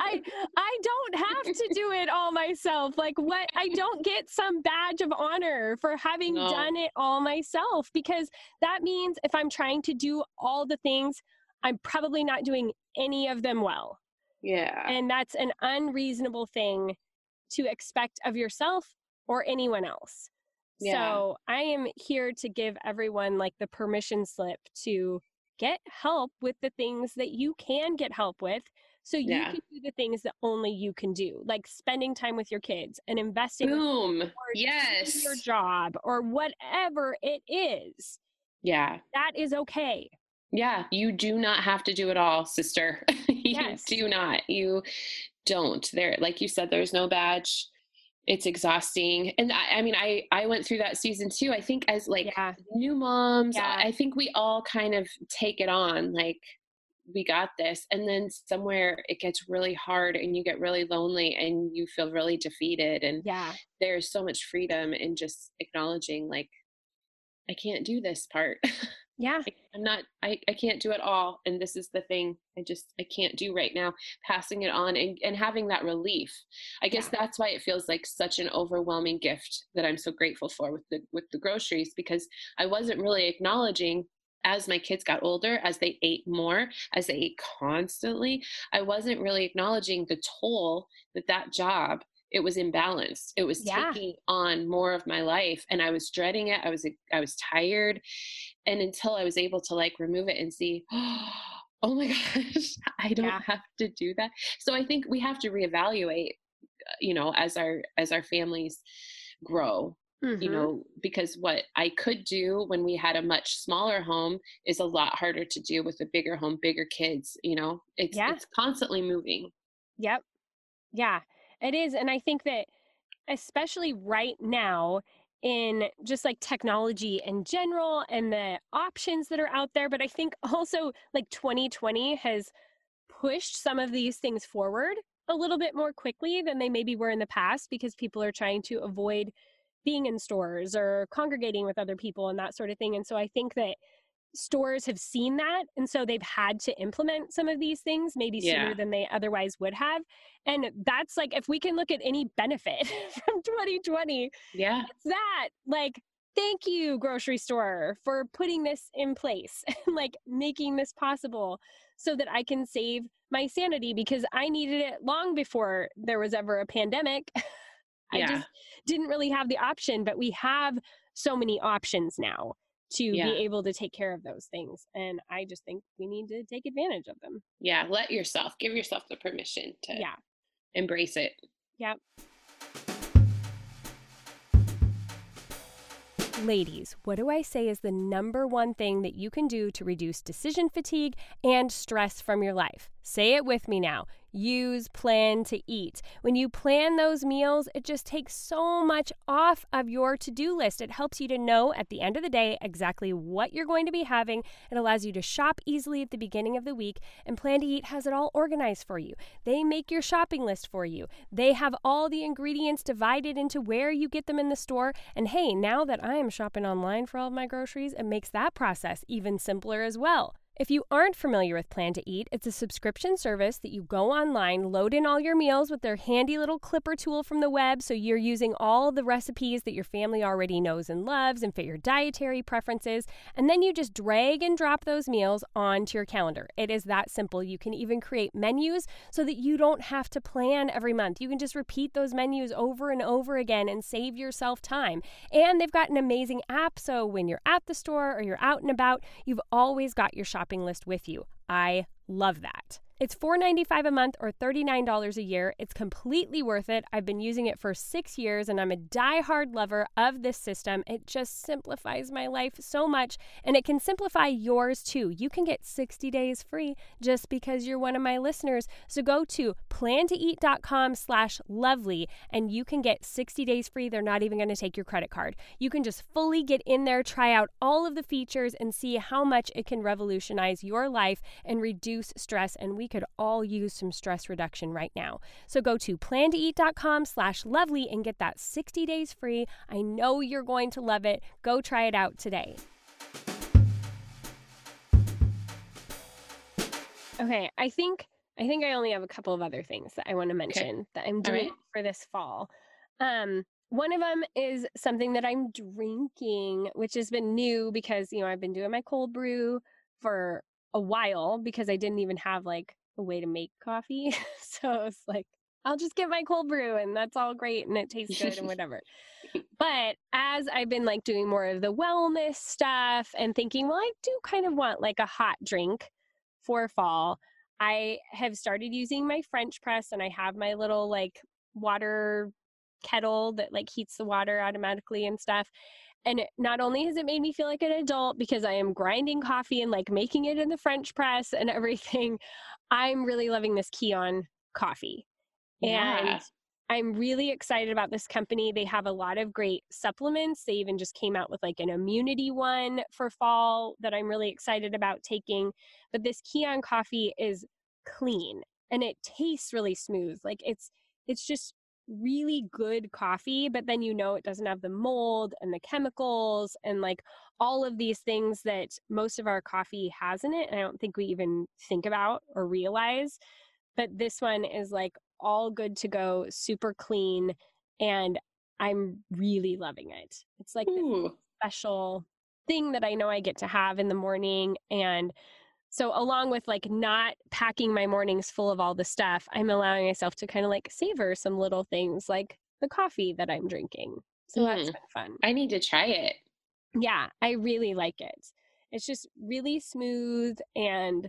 I don't have to do it all myself. Like, what? I don't get some badge of honor for having done it all myself, because that means if I'm trying to do all the things, I'm probably not doing any of them well. Yeah. And that's an unreasonable thing to expect of yourself or anyone else. So I am here to give everyone like the permission slip to get help with the things that you can get help with, so you can do the things that only you can do, like spending time with your kids and investing in your job or whatever it is. Yeah. That is okay. Yeah. You do not have to do it all, sister. You Yes. do not. You don't. There, like you said, there's no badge. It's exhausting. And I mean, I went through that season too. I think as like Yeah. new moms, Yeah. I think we all kind of take it on like we got this. And then somewhere it gets really hard and you get really lonely and you feel really defeated. And Yeah. there's so much freedom in just acknowledging like, I can't do this part. Yeah. I'm not, I can't do it all. And this is the thing I can't do right now, passing it on and having that relief. I guess Yeah. that's why it feels like such an overwhelming gift that I'm so grateful for with the groceries, because I wasn't really acknowledging as my kids got older, as they ate more, as they ate constantly, I wasn't really acknowledging the toll that job, it was imbalanced. It was Yeah. taking on more of my life and I was dreading it. I was tired. And until I was able to like remove it and see, oh my gosh, I don't Yeah. have to do that. So I think we have to reevaluate, as our families grow, Mm-hmm. because what I could do when we had a much smaller home is a lot harder to do with a bigger home, bigger kids, it's Yeah. it's constantly moving. Yep. Yeah. It is. And I think that especially right now in just like technology in general and the options that are out there. But I think also like 2020 has pushed some of these things forward a little bit more quickly than they maybe were in the past because people are trying to avoid being in stores or congregating with other people and that sort of thing. And so I think that stores have seen that and so they've had to implement some of these things maybe sooner Yeah. than they otherwise would have, and that's like if we can look at any benefit from 2020, Yeah. it's that like thank you grocery store for putting this in place and like making this possible so that I can save my sanity because I needed it long before there was ever a pandemic. I Yeah. just didn't really have the option, but we have so many options now to be Yeah. able to take care of those things. And I just think we need to take advantage of them. Yeah. Give yourself the permission to Yeah. embrace it. Yep. Ladies, what do I say is the number one thing that you can do to reduce decision fatigue and stress from your life? Say it with me now. Use Plan to Eat. When you plan those meals, it just takes so much off of your to-do list. It helps you to know at the end of the day exactly what you're going to be having. It allows you to shop easily at the beginning of the week, and Plan to Eat has it all organized for you. They make your shopping list for you. They have all the ingredients divided into where you get them in the store. And hey, now that I am shopping online for all of my groceries, it makes that process even simpler as well. If you aren't familiar with Plan to Eat, it's a subscription service that you go online, load in all your meals with their handy little clipper tool from the web, so you're using all the recipes that your family already knows and loves and fit your dietary preferences, and then you just drag and drop those meals onto your calendar. It is that simple. You can even create menus so that you don't have to plan every month. You can just repeat those menus over and over again and save yourself time. And they've got an amazing app, so when you're at the store or you're out and about, you've always got your shopping list with you. I love that. It's $4.95 a month or $39 a year. It's completely worth it. I've been using it for 6 years and I'm a diehard lover of this system. It just simplifies my life so much, and it can simplify yours too. You can get 60 days free just because you're one of my listeners. So go to plantoeat.com/lovely and you can get 60 days free. They're not even going to take your credit card. You can just fully get in there, try out all of the features and see how much it can revolutionize your life and reduce stress. And we could all use some stress reduction right now. So go to plantoeat.com/lovely and get that 60 days free. I know you're going to love it. Go try it out today. Okay, I think I only have a couple of other things that I want to mention that I'm doing for this fall. One of them is something that I'm drinking, which has been new because, I've been doing my cold brew for a while because I didn't even have like a way to make coffee. So it's like, I'll just get my cold brew and that's all great and it tastes good and whatever. But as I've been like doing more of the wellness stuff and thinking, well, I do kind of want like a hot drink for fall, I have started using my French press and I have my little like water kettle that like heats the water automatically and stuff. And not only has it made me feel like an adult because I am grinding coffee and like making it in the French press and everything, I'm really loving this Kion coffee. And Yeah. I'm really excited about this company. They have a lot of great supplements. They even just came out with like an immunity one for fall that I'm really excited about taking. But this Kion coffee is clean and it tastes really smooth. Like it's just really good coffee, but then it doesn't have the mold and the chemicals and like all of these things that most of our coffee has in it. And I don't think we even think about or realize. But this one is like all good to go, super clean, and I'm really loving it. It's like this special thing that I know I get to have in the morning. And so along with like not packing my mornings full of all the stuff, I'm allowing myself to kind of like savor some little things like the coffee that I'm drinking. So that's been fun. I need to try it. Yeah, I really like it. It's just really smooth and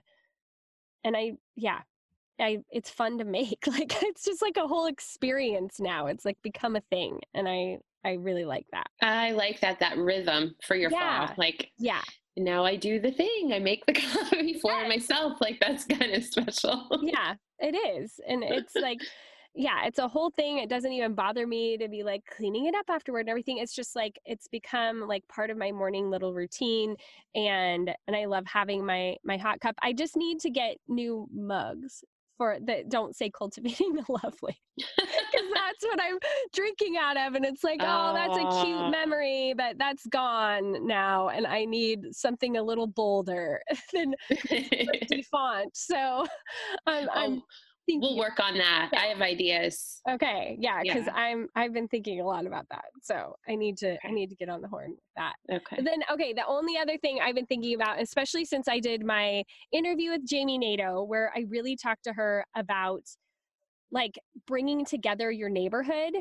it's fun to make. Like it's just like a whole experience now. It's like become a thing. And I really like that. I like that rhythm for your fall. Like, yeah. Now I do the thing. I make the coffee for myself. Like that's kind of special. Yeah, it is. And it's like, yeah, it's a whole thing. It doesn't even bother me to be like cleaning it up afterward and everything. It's just like, it's become like part of my morning little routine. And I love having my hot cup. I just need to get new mugs for that don't say Cultivating the Lovely, because that's what I'm drinking out of, and it's like, oh, that's a cute memory, but that's gone now, and I need something a little bolder than font. So I'm thinking, we'll work on that. I have ideas. Okay, yeah, because I've been thinking a lot about that, so I need to get on the horn with that. Okay. But then, the only other thing I've been thinking about, especially since I did my interview with Jamie Nato, where I really talked to her about like bringing together your neighborhood,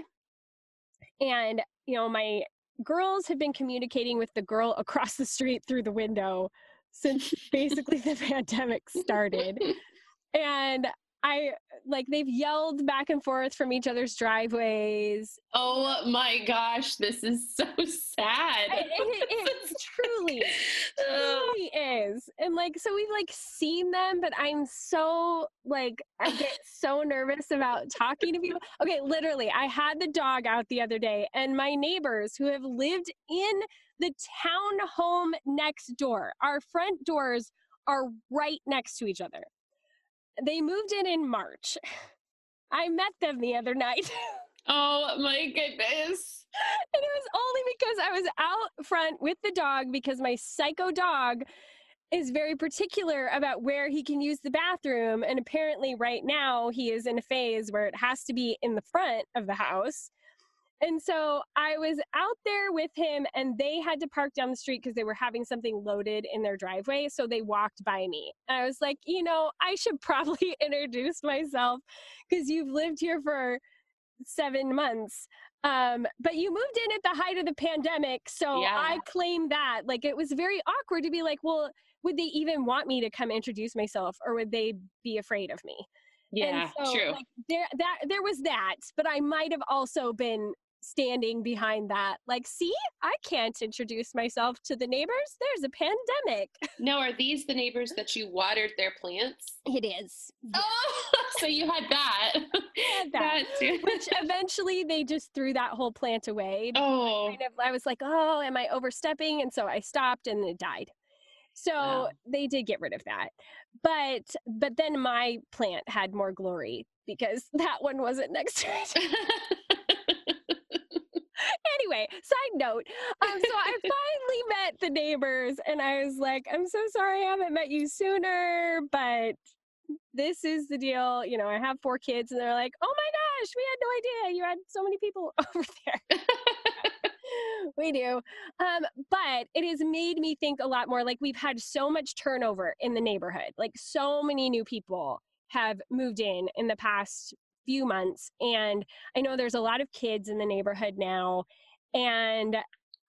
and my girls have been communicating with the girl across the street through the window since basically the pandemic started. And they've yelled back and forth from each other's driveways. Oh my gosh, this is so sad. It truly is. And so we've seen them, but I'm so I get so nervous about talking to people. Okay, literally, I had the dog out the other day, and my neighbors who have lived in the town home next door, our front doors are right next to each other. They moved in March. I met them the other night. Oh my goodness. And it was only because I was out front with the dog, because my psycho dog is very particular about where he can use the bathroom. And apparently right now he is in a phase where it has to be in the front of the house. And so I was out there with him, and they had to park down the street because they were having something loaded in their driveway. So they walked by me. And I was like, I should probably introduce myself because you've lived here for 7 months. But you moved in at the height of the pandemic. So I claim that. It was very awkward to be like, well, would they even want me to come introduce myself, or would they be afraid of me? Yeah, and so, true. There was that, but I might have also been standing behind that. See, I can't introduce myself to the neighbors. There's a pandemic. No, are these the neighbors that you watered their plants? It is. Yeah. Oh, so you had that. That too. Which eventually they just threw that whole plant away. Oh. I was like, oh, am I overstepping? And so I stopped, and it died. So they did get rid of that. But then my plant had more glory because that one wasn't next to it. Anyway, side note. So I finally met the neighbors, and I was like, I'm so sorry I haven't met you sooner, but this is the deal. I have 4 kids, and they're like, oh my gosh, we had no idea you had so many people over there. We do. But it has made me think a lot more. We've had so much turnover in the neighborhood. So many new people have moved in the past few months. And I know there's a lot of kids in the neighborhood now. And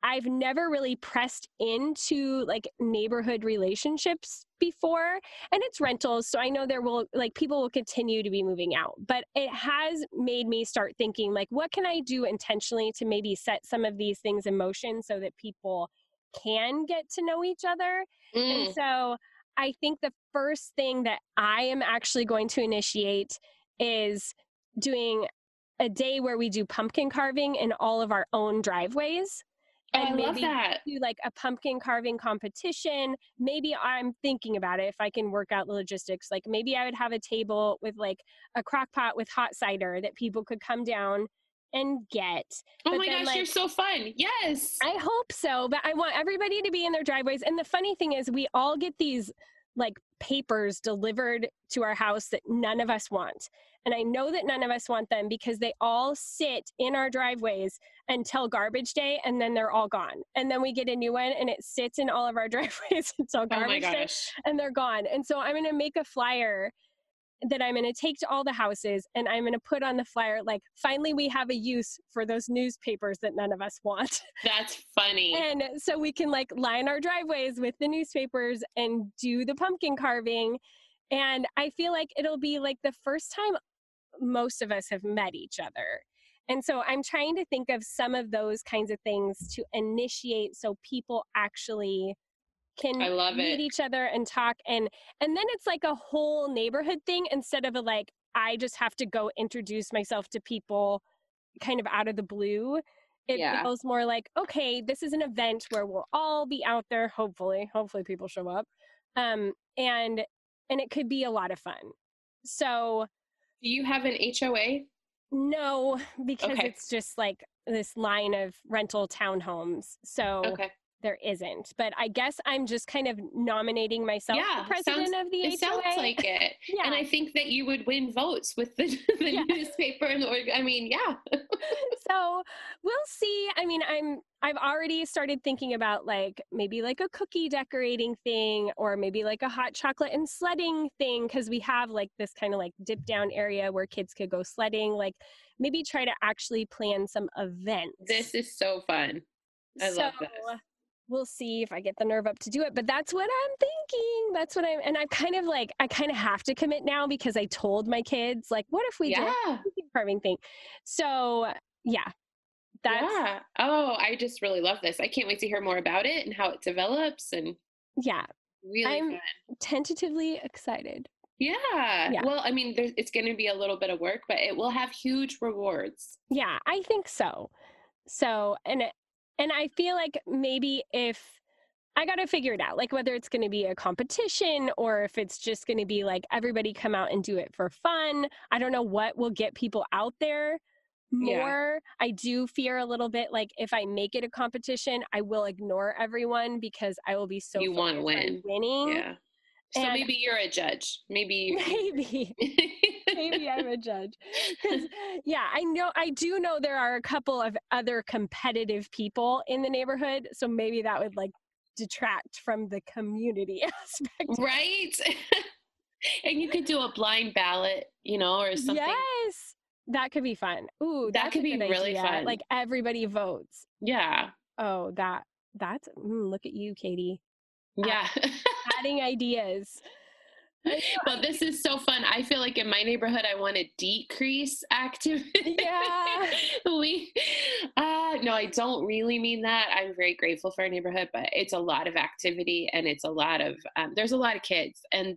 I've never really pressed into like neighborhood relationships before, and it's rentals. So I know there will like people will continue to be moving out, but it has made me start thinking like, what can I do intentionally to maybe set some of these things in motion so that people can get to know each other. And Mm. so I think the first thing that I am actually going to initiate is doing a day where we do pumpkin carving in all of our own driveways. Oh, I And love maybe that. do like a pumpkin carving competition. Maybe I'm thinking about it if I can work out the logistics. Like maybe I would have a table with like a crock pot with hot cider that people could come down and get. Oh But my then gosh, you're like so fun. Yes. I hope so, but I want everybody to be in their driveways. And the funny thing is, we all get these like papers delivered to our house that none of us want. And I know that none of us want them because they all sit in our driveways until garbage day and then they're all gone. And then we get a new one and it sits in all of our driveways until Oh my garbage day gosh. and they're gone. And so I'm going to make a flyer that I'm going to take to all the houses and I'm going to put on the flyer, like, finally, we have a use for those newspapers that none of us want. That's funny. And so we can like line our driveways with the newspapers and do the pumpkin carving. And I feel like it'll be like the first time most of us have met each other. And so I'm trying to think of some of those kinds of things to initiate so people actually I can love meet it. each other and talk, and then it's like a whole neighborhood thing instead of a like I just have to go introduce myself to people kind of out of the blue. It Yeah. feels more like, okay, this is an event where we'll all be out there, hopefully people show up, and it could be a lot of fun. So Do you have an HOA? no, because Okay. it's just like this line of rental townhomes, so Okay. there isn't. But I guess I'm just kind of nominating myself the Yeah, president of the it sounds HOA. like it. Yeah. And I think that you would win votes with the Yeah. newspaper and I mean, yeah. So we'll see. I mean, I've already started thinking about like maybe like a cookie decorating thing or maybe like a hot chocolate and sledding thing because we have like this kind of like dip down area where kids could go sledding. Like maybe try to actually plan some events. This is so fun. I love this. We'll see if I get the nerve up to do it, but that's what I'm thinking. That's what and I kind of have to commit now because I told my kids, like, what if we did a cookie carving thing? So yeah, yeah. Oh, I just really love this. I can't wait to hear more about it and how it develops and yeah, really I'm fun. Tentatively excited. Yeah. Well, I mean, it's going to be a little bit of work, but it will have huge rewards. Yeah, I think so. So, and I feel like maybe if I got to figure it out, like whether it's going to be a competition or if it's just going to be like everybody come out and do it for fun. I don't know what will get people out there more. I do fear a little bit like if I make it a competition, I will ignore everyone because I will be so you want to win. Winning. Yeah. So and maybe you're a judge. Maybe I'm a judge. Yeah, I do know there are a couple of other competitive people in the neighborhood. So maybe that would like detract from the community aspect. Right. And you could do a blind ballot, or something. Yes. That could be fun. Ooh, that could be really fun. Like everybody votes. Yeah. Oh, that's look at you, Katie. Yeah. Adding ideas. But this is so fun. I feel like in my neighborhood, I want to decrease activity. Yeah. No, I don't really mean that. I'm very grateful for our neighborhood, but it's a lot of activity and it's a lot of, there's a lot of kids and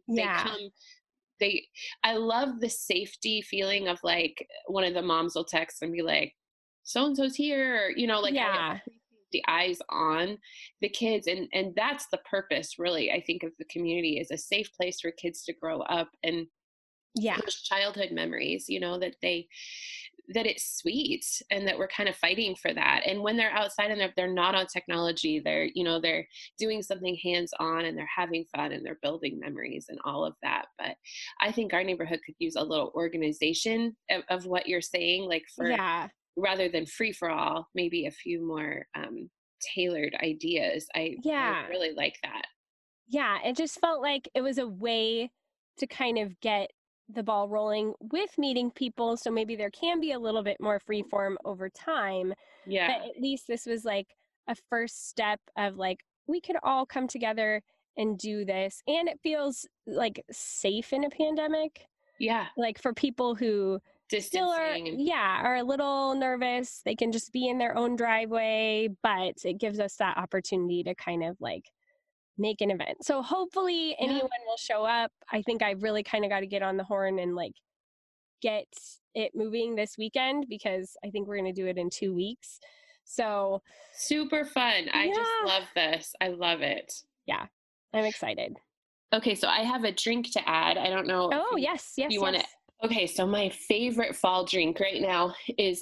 I love the safety feeling of like one of the moms will text and be like, so-and-so's here, the eyes on the kids. And that's the purpose really, I think, of the community is a safe place for kids to grow up and those childhood memories, that it's sweet and that we're kind of fighting for that. And when they're outside and they're not on technology, they're doing something hands-on and they're having fun and they're building memories and all of that. But I think our neighborhood could use a little organization of what you're saying, like rather than free for all, maybe a few more tailored ideas. I really like that. Yeah, it just felt like it was a way to kind of get the ball rolling with meeting people. So maybe there can be a little bit more free form over time. Yeah. But at least this was like a first step of like, we could all come together and do this. And it feels like safe in a pandemic. Yeah. Like for people who still are a little nervous, they can just be in their own driveway, but it gives us that opportunity to kind of like make an event. So hopefully anyone will show up. I think I've really kind of got to get on the horn and like get it moving this weekend, because I think we're going to do it in 2 weeks. So super fun. I just love this. I love it. Yeah, I'm excited. Okay, so I have a drink to add. I don't know. Oh, yes. You want to? Okay, so my favorite fall drink right now is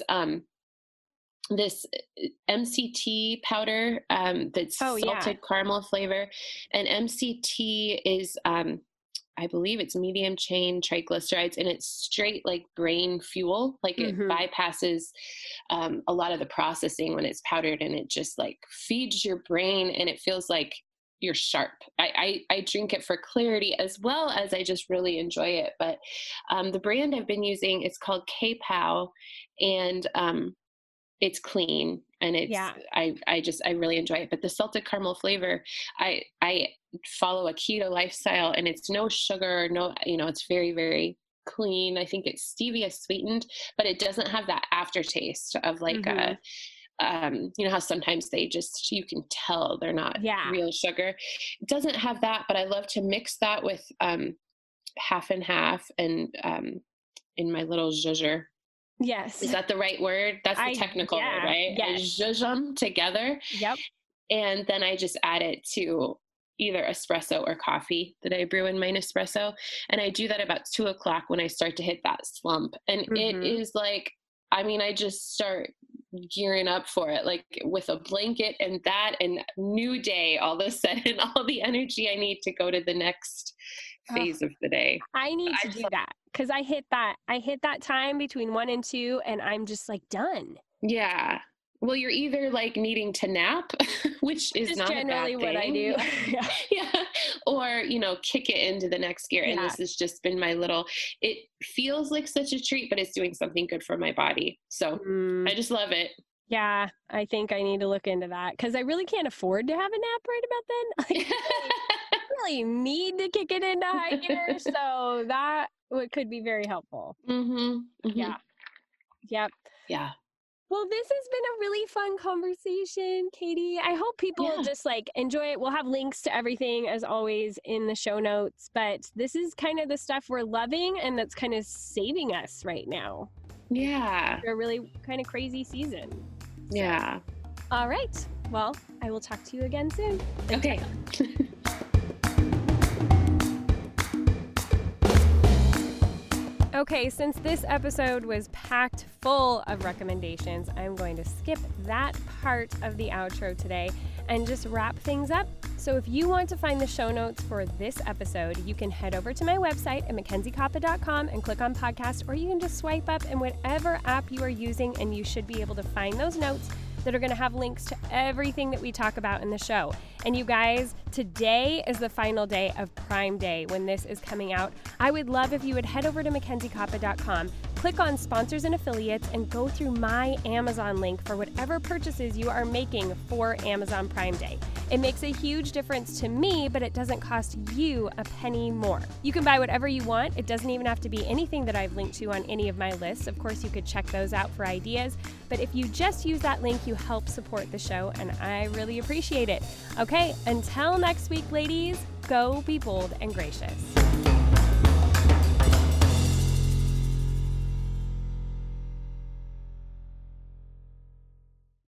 this MCT powder that's salted caramel flavor. And MCT is I believe it's medium chain triglycerides, and it's straight like brain fuel. Like it bypasses a lot of the processing when it's powdered, and it just like feeds your brain, and it feels like you're sharp. I drink it for clarity as well as I just really enjoy it. But the brand I've been using, it's called K-Pow, and it's clean, and it's I really enjoy it. But the salted caramel flavor, I follow a keto lifestyle, and it's no sugar, no, it's very, very clean. I think it's stevia sweetened, but it doesn't have that aftertaste of like how sometimes you can tell they're not real sugar. It doesn't have that, but I love to mix that with half and half, and in my little zhuzher. Yes. Is that the right word? That's the technical word, right? Yes. I zhuzh them together. Yep. And then I just add it to either espresso or coffee that I brew in my Nespresso. And I do that about 2:00 when I start to hit that slump. And it is like, I just start gearing up for it, like with a blanket and new day, all of a sudden, all the energy I need to go to the next phase of the day. I need to do that, because I hit that time between 1 and 2, and I'm just like done. Yeah. Well, you're either like needing to nap, which is not generally a bad thing. What I do. Yeah. Or, kick it into the next gear. And this has just been it feels like such a treat, but it's doing something good for my body. So I just love it. Yeah. I think I need to look into that, because I really can't afford to have a nap right about then. I really need to kick it into high gear. So that could be very helpful. Yeah. Yep. Yeah. Well, this has been a really fun conversation, Katie. I hope people just like enjoy it. We'll have links to everything as always in the show notes, but this is kind of the stuff we're loving, and that's kind of saving us right now. Yeah. For a really kind of crazy season. So. Yeah. All right. Well, I will talk to you again soon. Okay. Okay, since this episode was packed full of recommendations, I'm going to skip that part of the outro today and just wrap things up. So if you want to find the show notes for this episode, you can head over to my website at MackenzieKoppa.com and click on podcast, or you can just swipe up in whatever app you are using, and you should be able to find those notes that are going to have links to everything that we talk about in the show. And you guys, today is the final day of Prime Day when this is coming out. I would love if you would head over to MackenzieKoppa.com, click on sponsors and affiliates, and go through my Amazon link for whatever purchases you are making for Amazon Prime Day. It makes a huge difference to me, but it doesn't cost you a penny more. You can buy whatever you want. It doesn't even have to be anything that I've linked to on any of my lists. Of course, you could check those out for ideas, but if you just use that link, you help support the show, and I really appreciate it. Okay, until next week, ladies, go be bold and gracious.